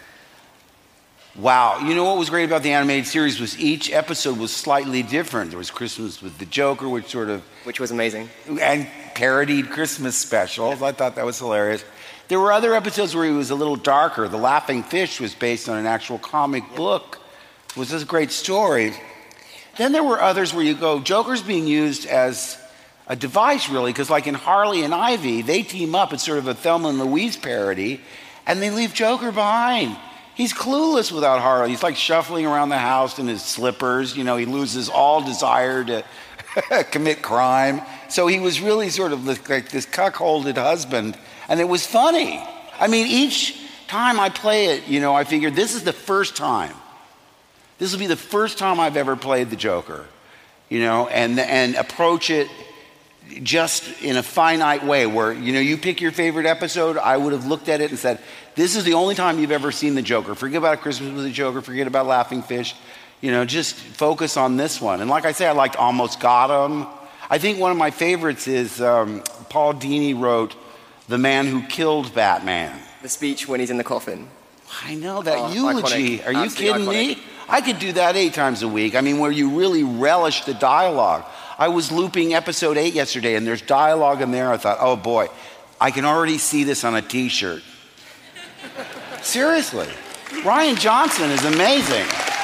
Wow. You know what was great about the animated series was each episode was slightly different. There was Christmas with the Joker, which was amazing. And parodied Christmas specials. I thought that was hilarious. There were other episodes where he was a little darker. The Laughing Fish was based on an actual comic book. It was a great story. Then there were others where you go, Joker's being used as a device, really, because like in Harley and Ivy, they team up. It's sort of a Thelma and Louise parody, and they leave Joker behind. He's clueless without Harley. He's like shuffling around the house in his slippers. You know, he loses all desire to commit crime. So he was really sort of like this cuckolded husband, and it was funny. I mean, each time I play it, you know, I figured this is the first time. This will be the first time I've ever played the Joker, you know, and approach it just in a finite way where, you know, you pick your favorite episode. I would have looked at it and said, this is the only time you've ever seen the Joker. Forget about Christmas with the Joker. Forget about Laughing Fish. You know, just focus on this one. And like I say, I liked Almost Got Him. I think one of my favorites is Paul Dini wrote The Man Who Killed Batman. The speech when he's in the coffin. I know that eulogy. Iconic. Are you Absolutely kidding iconic. me? I could do that 8 times a week. I mean, where you really relish the dialogue. I was looping episode 8 yesterday, and there's dialogue in there. I thought, oh boy, I can already see this on a T-shirt. Seriously. Ryan Johnson is amazing.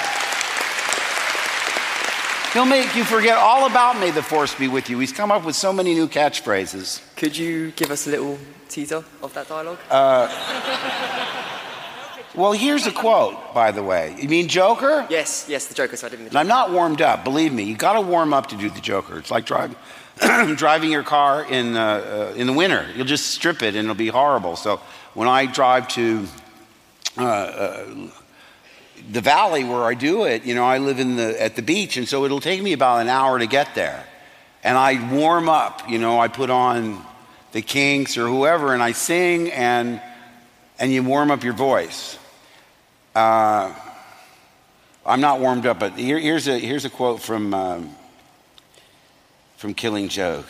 He'll make you forget all about "May the Force be with you." He's come up with so many new catchphrases. Could you give us a little teaser of that dialogue? Well, here's a quote, by the way. You mean Joker? Yes, the Joker. So I didn't mean the And I'm not warmed up. Believe me, you got to warm up to do the Joker. It's like driving your car in the winter. You'll just strip it and it'll be horrible. So when I drive to the valley where I do it, I live at the beach, and so it'll take me about an hour to get there. And I warm up. I put on the Kinks or whoever, and I sing, and you warm up your voice. I'm not warmed up, but here's a quote from Killing Joke.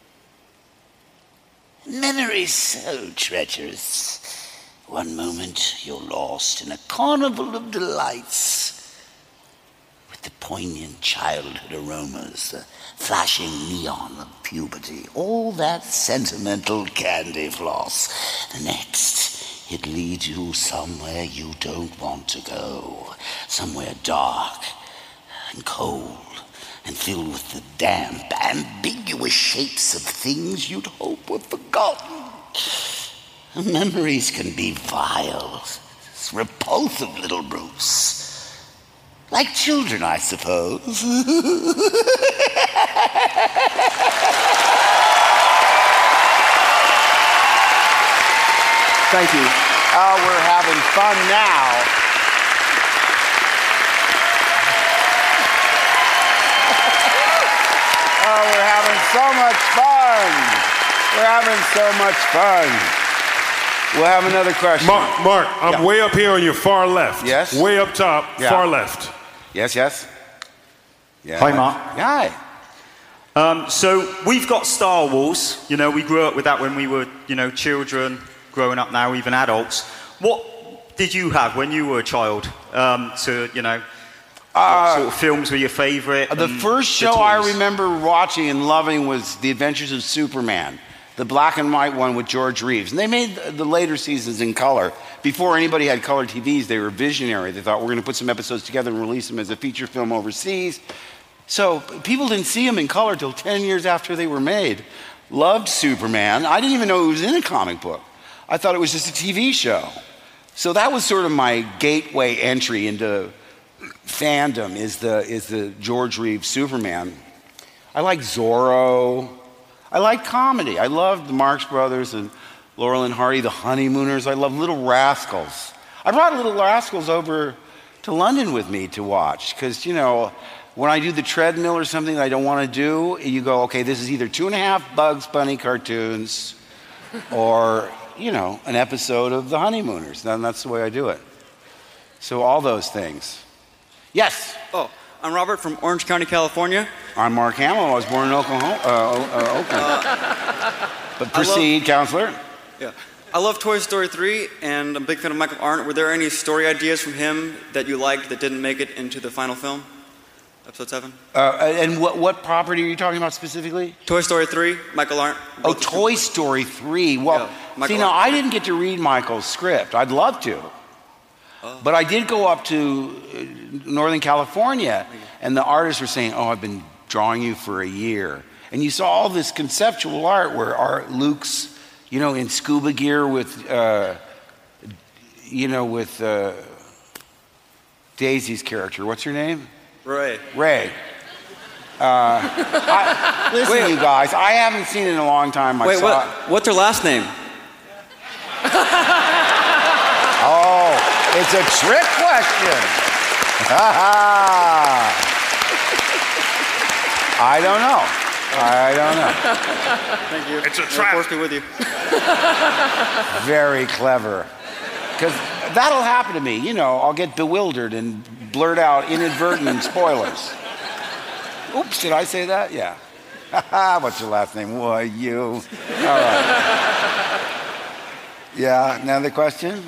Memories so treacherous. One moment you're lost in a carnival of delights with the poignant childhood aromas, the flashing neon of puberty, all that sentimental candy floss. The next, it leads you somewhere you don't want to go, somewhere dark and cold and filled with the damp, ambiguous shapes of things you'd hope were forgotten. Memories can be vile, repulsive little brutes. Like children, I suppose. Thank you. Oh, we're having fun now. Oh, we're having so much fun. We're having so much fun. We'll have another question. Mark, I'm way up here on your far left. Yes? Way up top, far left. Yes. Yeah. Hi, Mark. Hi. So we've got Star Wars. We grew up with that when we were, children, growing up now, even adults. What did you have when you were a child? What sort of films were your favorite? The first show I remember watching and loving was The Adventures of Superman, the black and white one with George Reeves. And they made the later seasons in color. Before anybody had color TVs, they were visionary. They thought, we're going to put some episodes together and release them as a feature film overseas. So people didn't see them in color till 10 years after they were made. Loved Superman. I didn't even know it was in a comic book. I thought it was just a TV show. So that was sort of my gateway entry into fandom, is the George Reeves Superman. I like Zorro. I like comedy. I loved the Marx Brothers and Laurel and Hardy, the Honeymooners. I love Little Rascals. I brought Little Rascals over to London with me to watch because, when I do the treadmill or something that I don't want to do, you go, okay, this is either 2.5 Bugs Bunny cartoons or, an episode of the Honeymooners. Then that's the way I do it. So all those things. Yes? Oh, I'm Robert from Orange County, California. I'm Mark Hamill. I was born in Oakland. But proceed, counselor. Yeah. I love Toy Story 3, and I'm a big fan of Michael Arndt. Were there any story ideas from him that you liked that didn't make it into the final film? Episode 7? And what property are you talking about specifically? Toy Story 3, Michael Arndt. Oh, Toy Story 3. Well, I didn't get to read Michael's script. I'd love to. But I did go up to Northern California, and the artists were saying, I've been drawing you for a year. And you saw all this conceptual art where Luke's, in scuba gear with Daisy's character. What's her name? Ray. Listen, you guys, I haven't seen it in a long time. What's her last name? It's a trick question. I don't know. Thank you. It's a trap. Force me with you. Very clever. Because that'll happen to me. I'll get bewildered and blurt out inadvertent spoilers. Oops, did I say that? Yeah. What's your last name? Why, you. All right. Yeah, another question?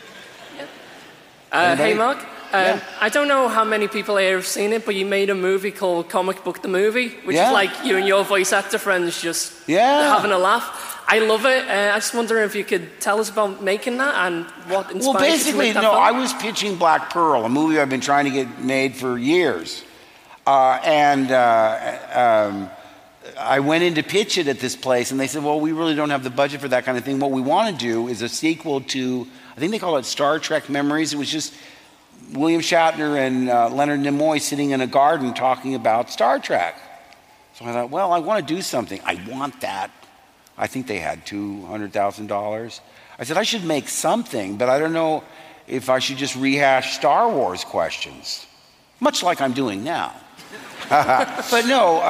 Hey, Mark. I don't know how many people here have seen it, but you made a movie called Comic Book the Movie, which is like you and your voice actor friends just having a laugh. I love it. I just wondering if you could tell us about making that and what inspired you to make that film. I was pitching Black Pearl, a movie I've been trying to get made for years. I went in to pitch it at this place, and they said, well, we really don't have the budget for that kind of thing. What we want to do is a sequel to, I think they call it Star Trek Memories. It was just William Shatner and Leonard Nimoy sitting in a garden talking about Star Trek. So I thought, well, I want to do something. I want that. I think they had $200,000. I said, I should make something, but I don't know if I should just rehash Star Wars questions, much like I'm doing now. But no,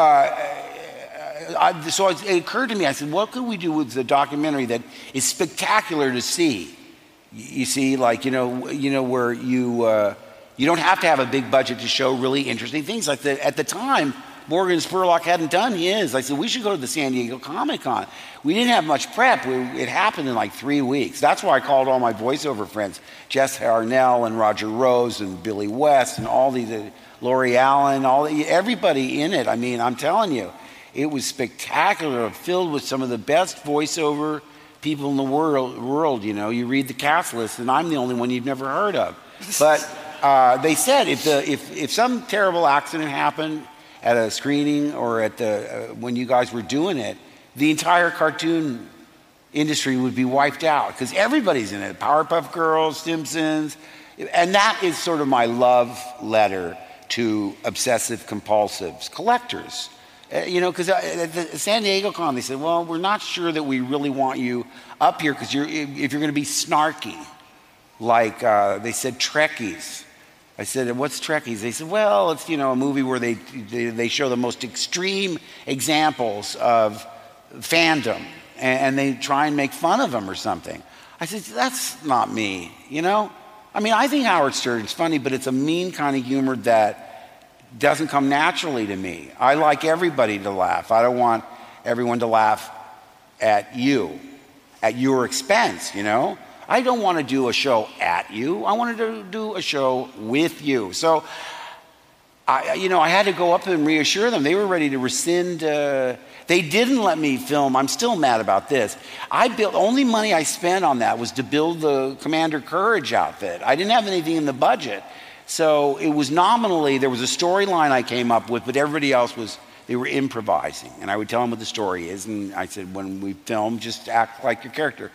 so it occurred to me, I said, what could we do with the documentary that is spectacular to see? You see, like, where you don't have to have a big budget to show really interesting things. Like at the time, Morgan Spurlock hadn't done his. I said, we should go to the San Diego Comic-Con. We didn't have much prep. It happened in like 3 weeks. That's why I called all my voiceover friends, Jess Harnell and Roger Rose and Billy West and all these, Laurie Allen, everybody in it. I mean, I'm telling you, it was spectacular, filled with some of the best voiceover people in the world. You read the cast list, and I'm the only one you've never heard of. But they said if some terrible accident happened at a screening or at when you guys were doing it, the entire cartoon industry would be wiped out because everybody's in it. Powerpuff Girls, Simpsons, and that is sort of my love letter to obsessive compulsives, collectors. Because at the San Diego Con, they said, well, we're not sure that we really want you up here because if you're going to be snarky, like they said Trekkies. I said, what's Trekkies? They said, well, it's, a movie where they show the most extreme examples of fandom and they try and make fun of them or something. I said, that's not me, I mean, I think Howard Stern's funny, but it's a mean kind of humor that doesn't come naturally to me. I like everybody to laugh. I don't want everyone to laugh at you, at your expense, I don't want to do a show at you. I wanted to do a show with you. So, I had to go up and reassure them. They were ready to rescind. They didn't let me film. I'm still mad about this. Only money I spent on that was to build the Commander Courage outfit. I didn't have anything in the budget. So it was nominally, there was a storyline I came up with, but everybody else they were improvising. And I would tell them what the story is. And I said, when we film, just act like your character.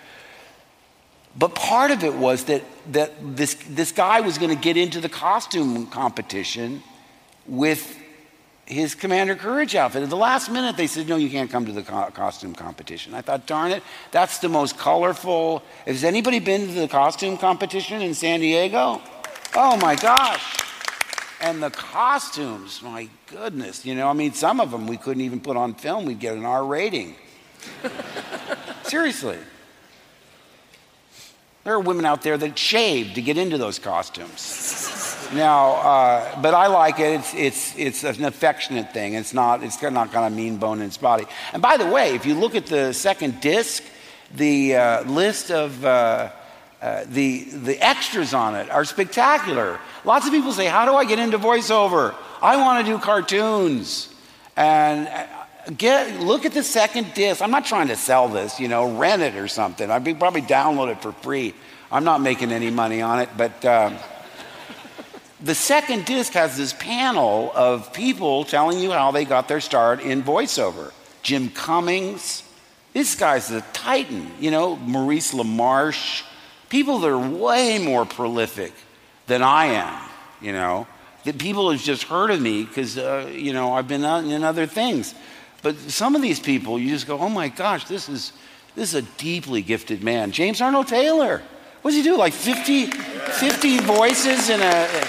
But part of it was that this guy was going to get into the costume competition with his Commander Courage outfit. At the last minute, they said, no, you can't come to the costume competition. I thought, darn it, that's the most colorful. Has anybody been to the costume competition in San Diego? Oh, my gosh. And the costumes, my goodness. Some of them we couldn't even put on film. We'd get an R rating. Seriously. There are women out there that shave to get into those costumes. Now, but I like it. It's an affectionate thing. It's not got a mean bone in its body. And by the way, if you look at the second disc, the list of the extras on it are spectacular. Lots of people say, how do I get into voiceover? I want to do cartoons. And look at the second disc. I'm not trying to sell this, rent it or something. I'd probably download it for free. I'm not making any money on it, but the second disc has this panel of people telling you how they got their start in voiceover. Jim Cummings, this guy's a titan, Maurice LaMarche, people that are way more prolific than I am, that people have just heard of me because, I've been in other things. But some of these people, you just go, oh my gosh, this is a deeply gifted man. James Arnold Taylor, what does he do? Like 50 voices in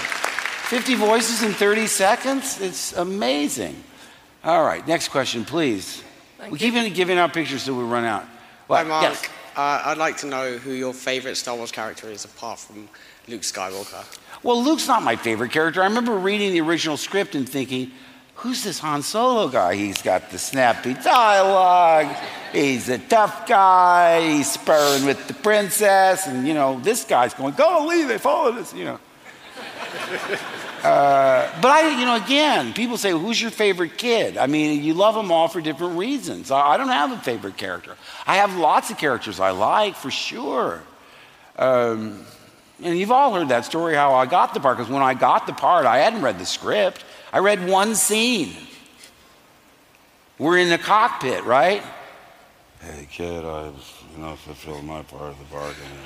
30 seconds? It's amazing. All right, next question, please. We keep giving out pictures so we run out. Hi, Mark. Yes. I'd like to know who your favorite Star Wars character is apart from Luke Skywalker. Well, Luke's not my favorite character. I remember reading the original script and thinking, who's this Han Solo guy? He's got the snappy dialogue. He's a tough guy. He's sparring with the princess. And, this guy's going, go, leave it, follow this, But again, people say, who's your favorite kid? I mean, you love them all for different reasons. I don't have a favorite character. I have lots of characters I like, for sure. And you've all heard that story, how I got the part, because when I got the part, I hadn't read the script. I read one scene. We're in the cockpit, right? Hey, kid, I've fulfilled my part of the bargain.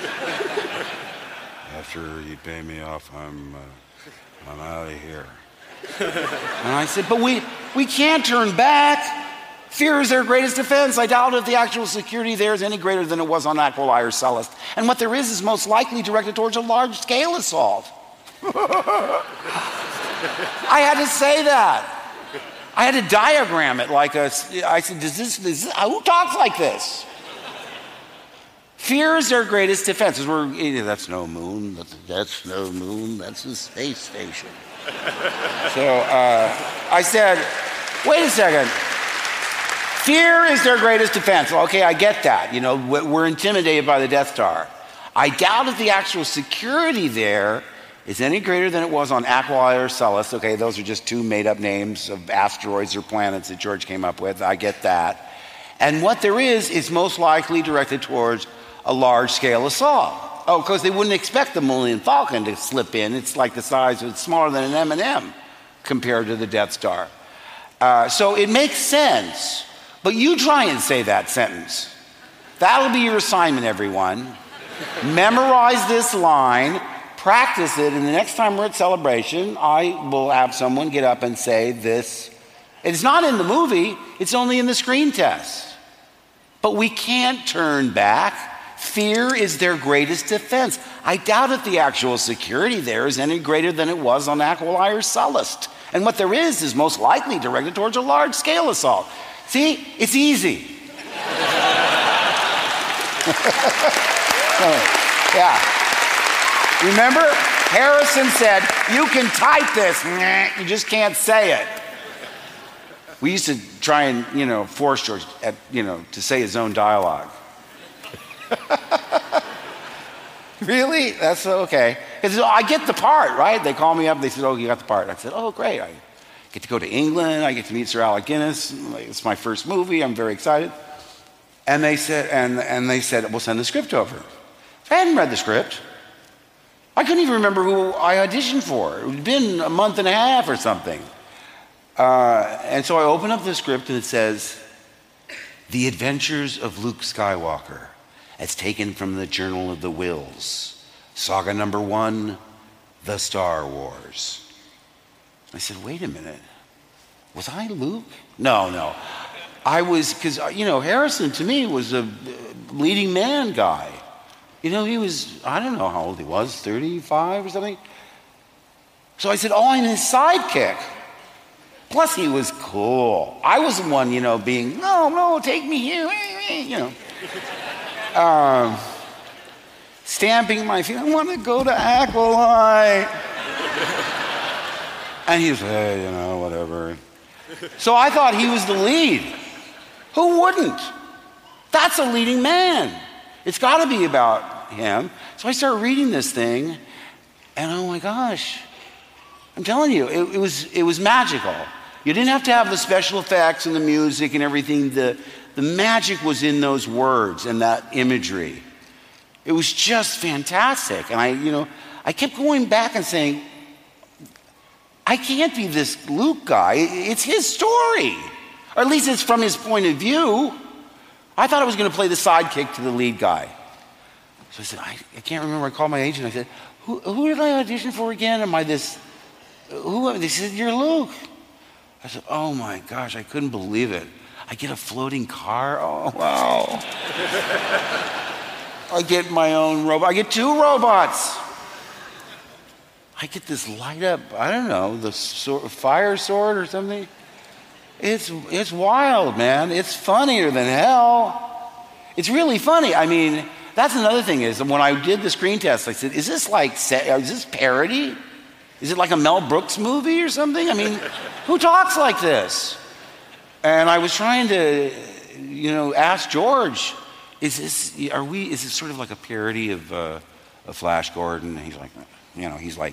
After you pay me off, I'm out of here. And I said, but we can't turn back. Fear is their greatest defense. I doubt if the actual security there is any greater than it was on Aquila or Cellist. And what there is most likely directed towards a large-scale assault. I had to say that. I had to diagram it like I said, who talks like this? Fear is their greatest defense. That's no moon. That's no moon. That's a space station. So I said, wait a second. Fear is their greatest defense. Okay, I get that. We're intimidated by the Death Star. I doubt if the actual security there is any greater than it was on Aquila or Cellist. Okay, those are just two made-up names of asteroids or planets that George came up with. I get that. And what there is most likely directed towards a large-scale assault. Oh, because they wouldn't expect the Millennium Falcon to slip in. It's like the size, it's smaller than an M&M compared to the Death Star. So it makes sense. But you try and say that sentence. That'll be your assignment, everyone. Memorize this line, practice it, and the next time we're at Celebration, I will have someone get up and say this. It's not in the movie, it's only in the screen test. But we can't turn back. Fear is their greatest defense. I doubt if the actual security there is any greater than it was on Aquila or Cellist. And what there is most likely directed towards a large-scale assault. See, it's easy. Yeah. Remember, Harrison said, you can type this, you just can't say it. We used to try and, force George, to say his own dialogue. Really? That's okay. I get the part, right? They call me up, they said, oh, you got the part. I said, oh, great. I get to go to England, I get to meet Sir Alec Guinness. It's my first movie, I'm very excited. And they said, we'll send the script over. I hadn't read the script. I couldn't even remember who I auditioned for. It had been a month and a half or something. And so I open up the script and it says, The Adventures of Luke Skywalker, as taken from the Journal of the Wills. Saga number 1, The Star Wars. I said, wait a minute. Was I Luke? No. I was, because, Harrison to me was a leading man guy. He was, I don't know how old he was, 35 or something. So I said, I'm his sidekick. Plus he was cool. I was the one, being, no, take me here, stamping my feet, I want to go to Aquilite. And he was, hey, whatever. So I thought he was the lead. Who wouldn't? That's a leading man. It's got to be about him. So I start reading this thing, and oh my gosh, I'm telling you, it was magical. You didn't have to have the special effects and the music and everything. The magic was in those words and that imagery. It was just fantastic. And I kept going back and saying, I can't be this Luke guy. It's his story. Or at least it's from his point of view. I thought I was going to play the sidekick to the lead guy. So I said, I can't remember. I called my agent. I said, who did I audition for again? Am I this? Who? They said, you're Luke. I said, oh my gosh, I couldn't believe it. I get a floating car. Oh, wow. I get my own robot. I get 2 robots. I get this light up, I don't know, the fire sword or something. It's wild, man. It's funnier than hell. It's really funny. I mean, that's another thing is when I did the screen test, I said, is this parody? Is it like a Mel Brooks movie or something? I mean, who talks like this? And I was trying to, ask George, is this sort of like a parody of Flash Gordon? And he's like,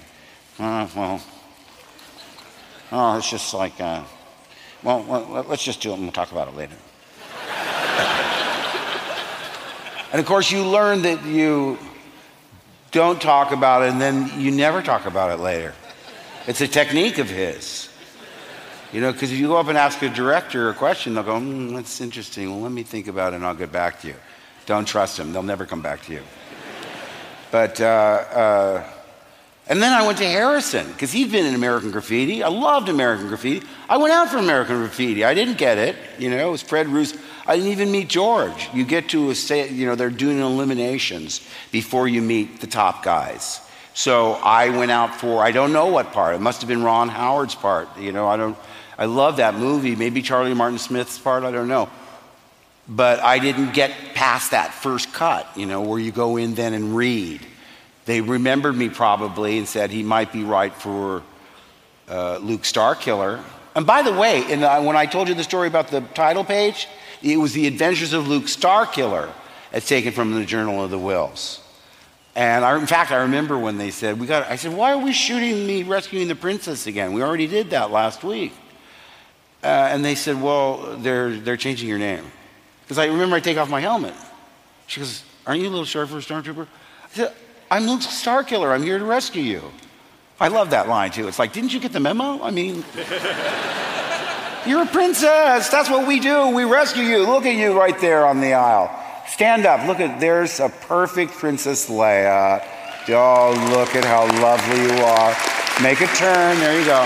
it's just like, let's just do it and we'll talk about it later. And of course you learn that don't talk about it, and then you never talk about it later. It's a technique of his. You know, because if you go up and ask a director a question, they'll go, that's interesting. Well, let me think about it and I'll get back to you. Don't trust them. They'll never come back to you. But, and then I went to Harrison, because he'd been in American Graffiti. I loved American Graffiti. I went out for American Graffiti. I didn't get it. You know, it was Fred Roos. I didn't even meet George. You get to they're doing eliminations before you meet the top guys. So I went out for, I don't know what part. It must have been Ron Howard's part. You know, I love that movie. Maybe Charlie Martin Smith's part. I don't know. But I didn't get past that first cut, you know, where you go in then and read. They remembered me probably and said he might be right for Luke Starkiller. And by the way, when I told you the story about the title page, it was The Adventures of Luke Starkiller. It's taken from the Journal of the Whills. And in fact, I remember when they said, I said, why are we shooting me rescuing the princess again? We already did that last week. And they said, well, they're changing your name. Because I remember I take off my helmet. She goes, aren't you a little short for a stormtrooper? I said, I'm Luke Starkiller. I'm here to rescue you. I love that line, too. It's like, didn't you get the memo? I mean, you're a princess. That's what we do. We rescue you. Look at you right there on the aisle. Stand up. There's a perfect Princess Leia. Oh, look at how lovely you are. Make a turn. There you go.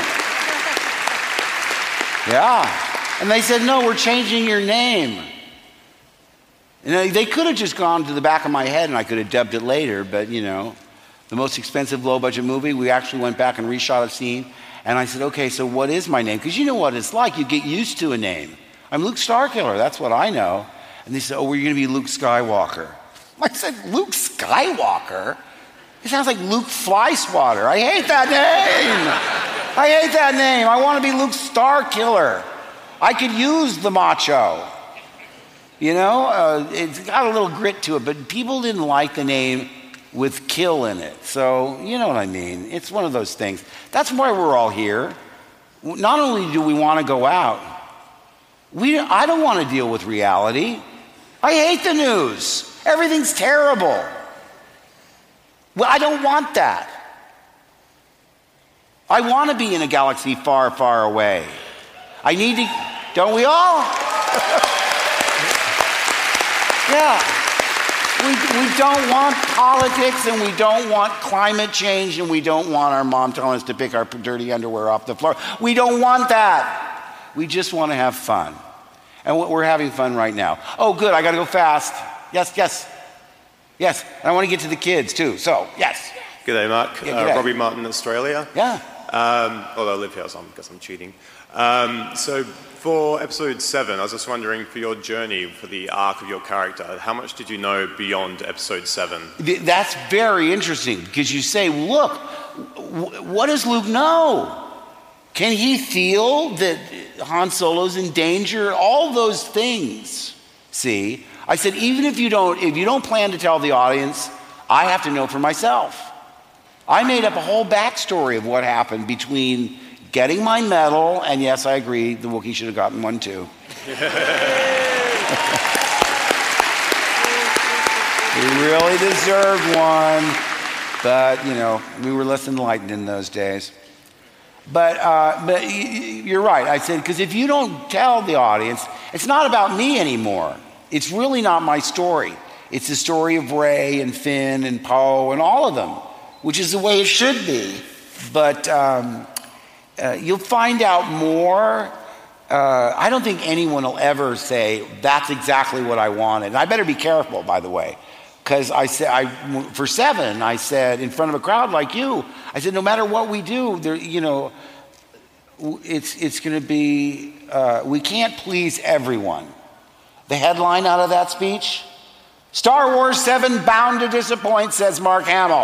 Yeah. And they said, no, we're changing your name. And they could have just gone to the back of my head and I could have dubbed it later, but you know, the most expensive low-budget movie, we actually went back and reshot a scene, and I said, okay, so what is my name? Because you know what it's like, you get used to a name. I'm Luke Starkiller, that's what I know. And they said, oh, we're going to be Luke Skywalker. I said, Luke Skywalker? It sounds like Luke Flyswatter. I hate that name. I hate that name. I want to be Luke Starkiller. I could use the macho. You know, it's got a little grit to it, but people didn't like the name with kill in it. So, you know what I mean. It's one of those things. That's why we're all here. Not only do we want to go out, I don't want to deal with reality. I hate the news. Everything's terrible. Well, I don't want that. I want to be in a galaxy far, far away. I need to, don't we all? Yeah, we don't want politics, and we don't want climate change, and we don't want our mom telling us to pick our dirty underwear off the floor. We don't want that. We just want to have fun. And we're having fun right now. Oh, good, I got to go fast. Yes. And I want to get to the kids, too, so, yes. G'day, Mark. G'day. Robbie Martin, Australia. Yeah. Although I live here, so I guess I'm cheating. So for episode 7, I was just wondering, for your journey, for the arc of your character, how much did you know beyond episode 7? That's very interesting, because you say, look, what does Luke know? Can he feel that Han Solo's in danger? All those things. See, I said, even if you don't plan to tell the audience, I have to know for myself. I made up a whole backstory of what happened between getting my medal, and yes, I agree, the Wookiee should have gotten one too. He really deserved one, but you know, we were less enlightened in those days. But you're right. I said, because if you don't tell the audience, it's not about me anymore. It's really not my story. It's the story of Rey and Finn and Poe and all of them, which is the way it should be. But you'll find out more. I don't think anyone will ever say, that's exactly what I wanted. And I better be careful, by the way. Because I said, for 7, I said, in front of a crowd like you, I said, no matter what we do, it's going to be, we can't please everyone. The headline out of that speech, Star Wars 7 bound to disappoint, says Mark Hamill.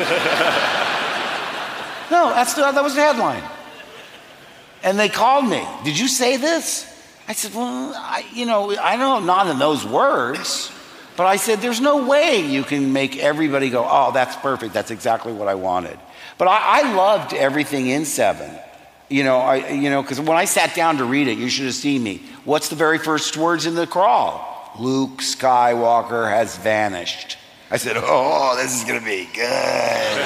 No, that was the headline. And they called me. Did you say this? I said, well, I know not in those words, but I said, there's no way you can make everybody go, oh, that's perfect. That's exactly what I wanted. But I loved everything in 7. Because when I sat down to read it, you should have seen me. What's the very first words in the crawl? Luke Skywalker has vanished. I said, oh, this is going to be good.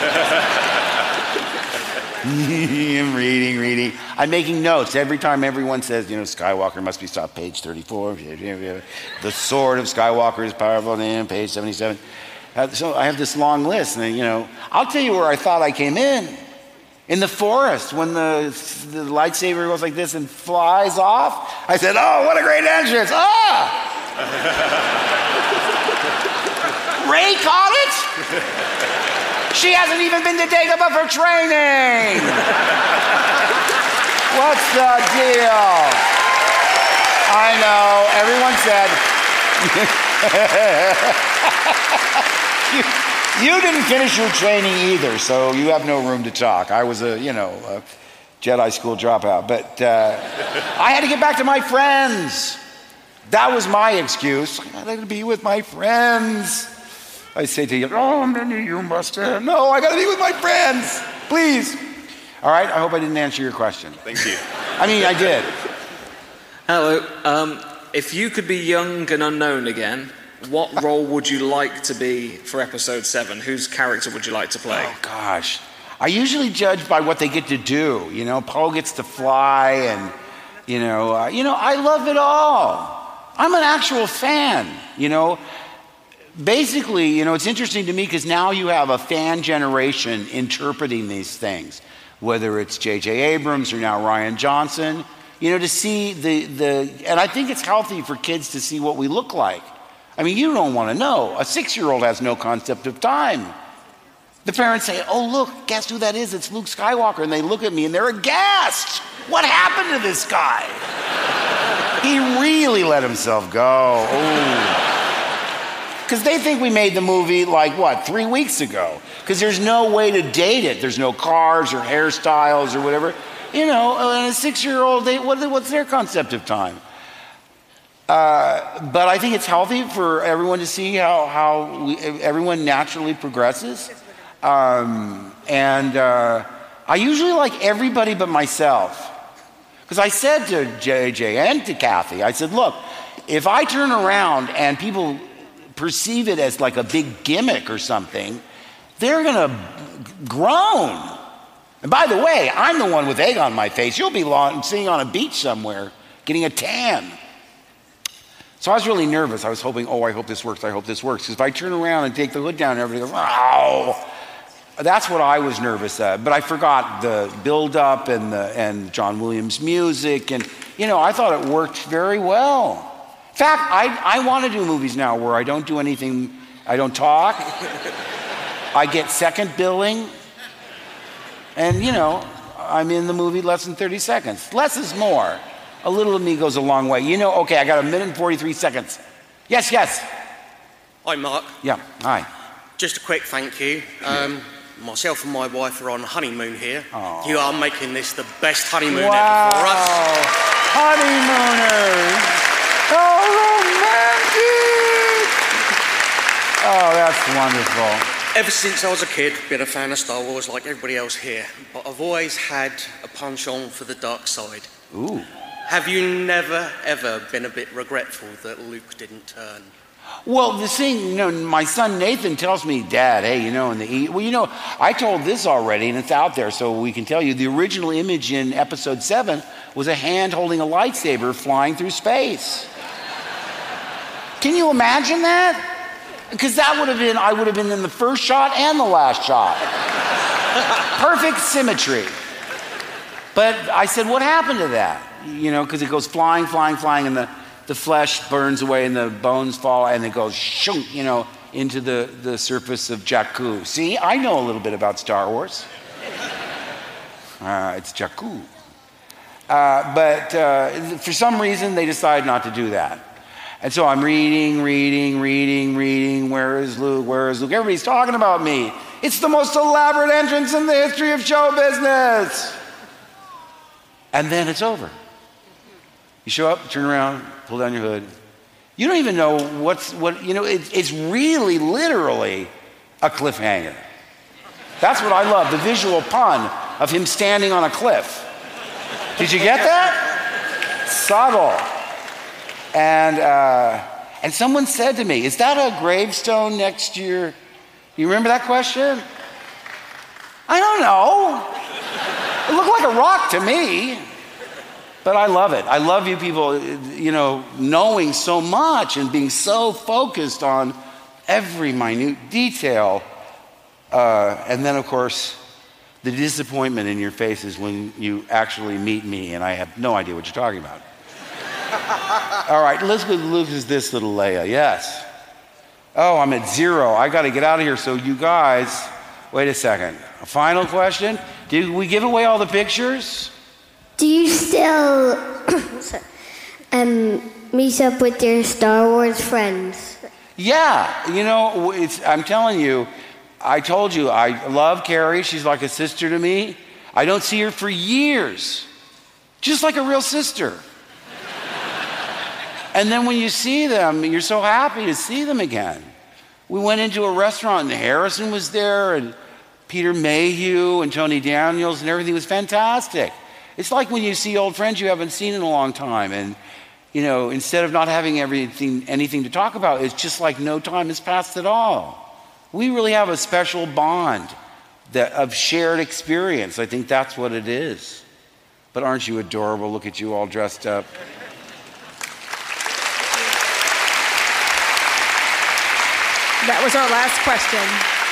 I'm reading. I'm making notes. Every time everyone says, Skywalker must be stopped, page 34. The sword of Skywalker is powerful, page 77. So I have this long list. And, I'll tell you where I thought I came in. In the forest, when the lightsaber goes like this and flies off, I said, oh, what a great entrance. Rey caught it? She hasn't even been to Dagobah for training. What's the deal? I know, everyone said... You didn't finish your training either, so you have no room to talk. I was a Jedi school dropout, but I had to get back to my friends. That was my excuse. I got to be with my friends. I say to you, oh, Minnie, you must have. No, I got to be with my friends. Please. All right, I hope I didn't answer your question. Thank you. I mean, I did. Hello. If you could be young and unknown again, what role would you like to be for episode 7? Whose character would you like to play? Oh, gosh. I usually judge by what they get to do. Poe gets to fly and, I love it all. I'm an actual fan, Basically, it's interesting to me because now you have a fan generation interpreting these things, whether it's J.J. Abrams or now Rian Johnson, to see and I think it's healthy for kids to see what we look like. I mean, you don't want to know. A 6-year-old has no concept of time. The parents say, oh, look, guess who that is? It's Luke Skywalker. And they look at me and they're aghast. What happened to this guy? He really let himself go. Because they think we made the movie 3 weeks ago? Because there's no way to date it. There's no cars or hairstyles or whatever. And a 6-year-old, what's their concept of time? But I think it's healthy for everyone to see how everyone naturally progresses. I usually like everybody but myself. Because I said to JJ and to Kathy, I said, look, if I turn around and people perceive it as like a big gimmick or something, they're going to groan. And by the way, I'm the one with egg on my face. You'll be sitting on a beach somewhere getting a tan. So I was really nervous. I was hoping, I hope this works. Because if I turn around and take the hood down, everybody goes, ow. That's what I was nervous at. But I forgot the build-up and John Williams' music. And, I thought it worked very well. In fact, I want to do movies now where I don't do anything. I don't talk. I get second billing. And, I'm in the movie less than 30 seconds. Less is more. A little of me goes a long way. Okay, I got 1 minute and 43 seconds. Yes. Hi, Mark. Yeah, hi. Just a quick thank you. Myself and my wife are on honeymoon here. Aww. You are making this the best honeymoon ever for us. Honeymooners! Oh, romantic! Oh, that's wonderful. Ever since I was a kid, been a fan of Star Wars like everybody else here, but I've always had a penchant for the dark side. Ooh. Have you never, ever been a bit regretful that Luke didn't turn? Well, the thing, my son Nathan tells me, Dad, hey, I told this already, and it's out there, so we can tell you. The original image in Episode 7 was a hand holding a lightsaber flying through space. Can you imagine that? Because I would have been in the first shot and the last shot. Perfect symmetry. But I said, what happened to that? Because it goes flying, and the flesh burns away and the bones fall and it goes shoot, into the surface of Jakku. See, I know a little bit about Star Wars. It's Jakku. But for some reason, they decided not to do that. And so I'm reading. Where is Luke? Everybody's talking about me. It's the most elaborate entrance in the history of show business. And then it's over. You show up, turn around, pull down your hood. You don't even know it's really literally a cliffhanger. That's what I love, the visual pun of him standing on a cliff. Did you get that? Subtle. And And someone said to me, is that a gravestone next to your... You remember that question? I don't know. It looked like a rock to me. But I love it. I love you people, knowing so much and being so focused on every minute detail. And then, of course, the disappointment in your faces when you actually meet me and I have no idea what you're talking about. All right, let's look at this little Leia. Yes. Oh, I'm at 0. I got to get out of here. So you guys, wait a second. A final question. Did we give away all the pictures? Do you still meet up with your Star Wars friends? Yeah. I'm telling you, I told you, I love Carrie. She's like a sister to me. I don't see her for years. Just like a real sister. And then when you see them, you're so happy to see them again. We went into a restaurant and Harrison was there and Peter Mayhew and Tony Daniels and everything was fantastic. It's like when you see old friends you haven't seen in a long time and, instead of not having anything to talk about, it's just like no time has passed at all. We really have a special bond of shared experience. I think that's what it is. But aren't you adorable? Look at you all dressed up. That was our last question.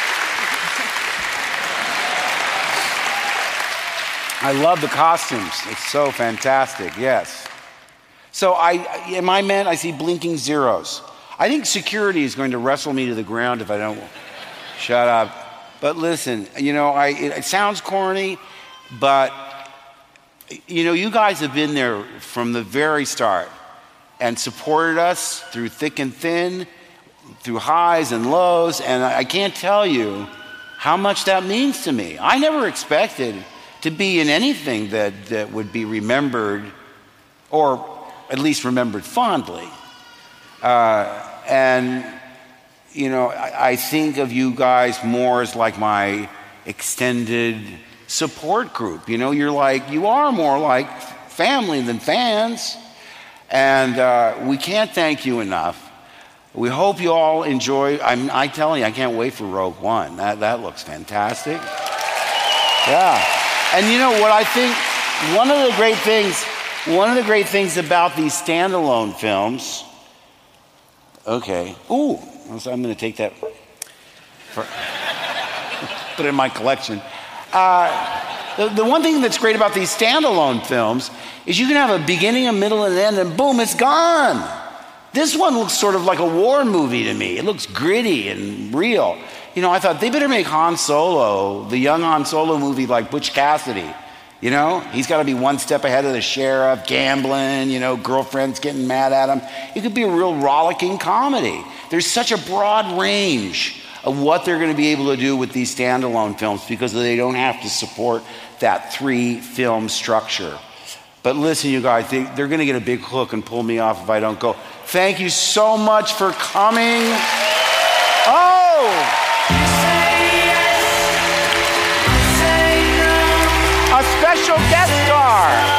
I love the costumes. It's so fantastic, yes. So in my men, I see blinking zeros. I think security is going to wrestle me to the ground if I don't shut up. But listen, it sounds corny, but, you guys have been there from the very start and supported us through thick and thin, through highs and lows, and I can't tell you how much that means to me. I never expected to be in anything that would be remembered, or at least remembered fondly. I think of you guys more as like my extended support group. You are more like family than fans. And we can't thank you enough. We hope you all enjoy. I tell you, I can't wait for Rogue One. That looks fantastic. Yeah. And what I think, one of the great things about these standalone films, okay. Ooh, I'm going to take that, put it in my collection. The one thing that's great about these standalone films is you can have a beginning, a middle, and an end, and boom, it's gone. This one looks sort of like a war movie to me. It looks gritty and real. I thought they better make Han Solo, the young Han Solo movie, like Butch Cassidy. He's got to be one step ahead of the sheriff, gambling, girlfriends getting mad at him. It could be a real rollicking comedy. There's such a broad range of what they're going to be able to do with these standalone films because they don't have to support that 3-film structure. But listen, you guys, they're going to get a big hook and pull me off if I don't go. Thank you so much for coming. Oh! A special guest star.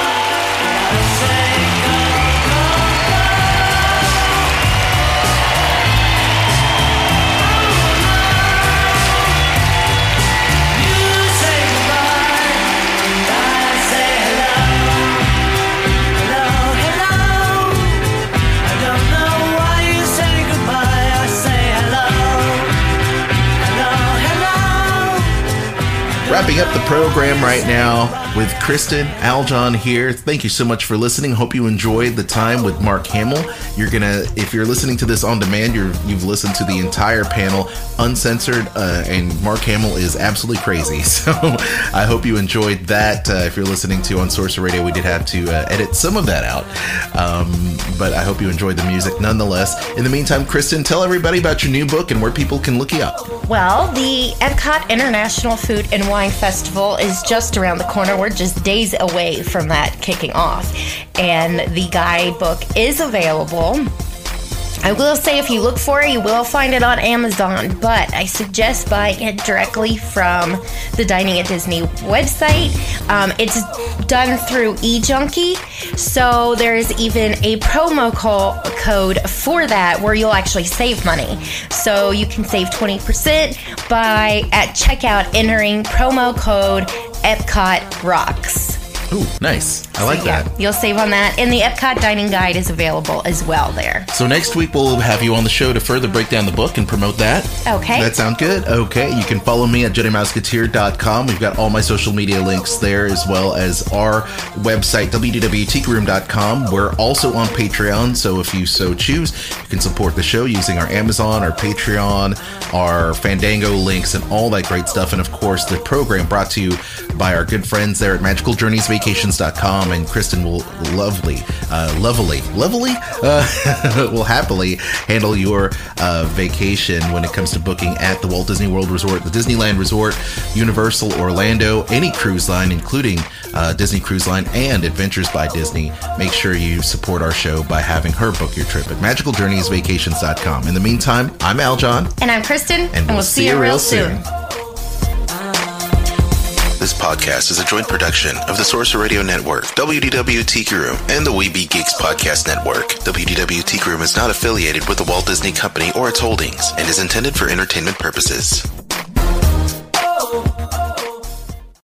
Wrapping up the program right now with Kristen Aljon here. Thank you so much for listening. Hope you enjoyed the time with Mark Hamill. If you're listening to this on demand, you've listened to the entire panel uncensored, and Mark Hamill is absolutely crazy. So I hope you enjoyed that. If you're listening to on Sorcerer Radio, we did have to edit some of that out, but I hope you enjoyed the music nonetheless. In the meantime, Kristen, tell everybody about your new book and where people can look you up. Well, the Epcot International Food and Wine Festival is just around the corner. We're just days away from that kicking off. And the guidebook is available I will say if you look for it, you will find it on Amazon, but I suggest buying it directly from the Dining at Disney website. It's done through eJunkie, so there's even a promo code for that where you'll actually save money. So you can save 20% at checkout entering promo code Epcot Rocks. Ooh, nice. I like that. You'll save on that. And the Epcot Dining Guide is available as well there. So next week we'll have you on the show to further break down the book and promote that. Okay. That sound good? Okay. You can follow me at JediMouseketeer.com. We've got all my social media links there, as well as our website, www.tikiroom.com. We're also on Patreon, so if you so choose, you can support the show using our Amazon, our Patreon, our Fandango links, and all that great stuff. And of course, the program brought to you by our good friends there at MagicalJourneysVacations.com, and Kristen will will happily handle your vacation when it comes to booking at the Walt Disney World Resort, the Disneyland Resort, Universal Orlando, any cruise line, including Disney Cruise Line and Adventures by Disney. Make sure you support our show by having her book your trip at MagicalJourneysVacations.com. In the meantime, I'm Al John. And I'm Kristen. And we'll see you real soon. This podcast is a joint production of the Sorcerer Radio Network, WDW Tiki Room, and the We Be Geeks Podcast Network. WDW Tiki Room is not affiliated with the Walt Disney Company or its holdings and is intended for entertainment purposes.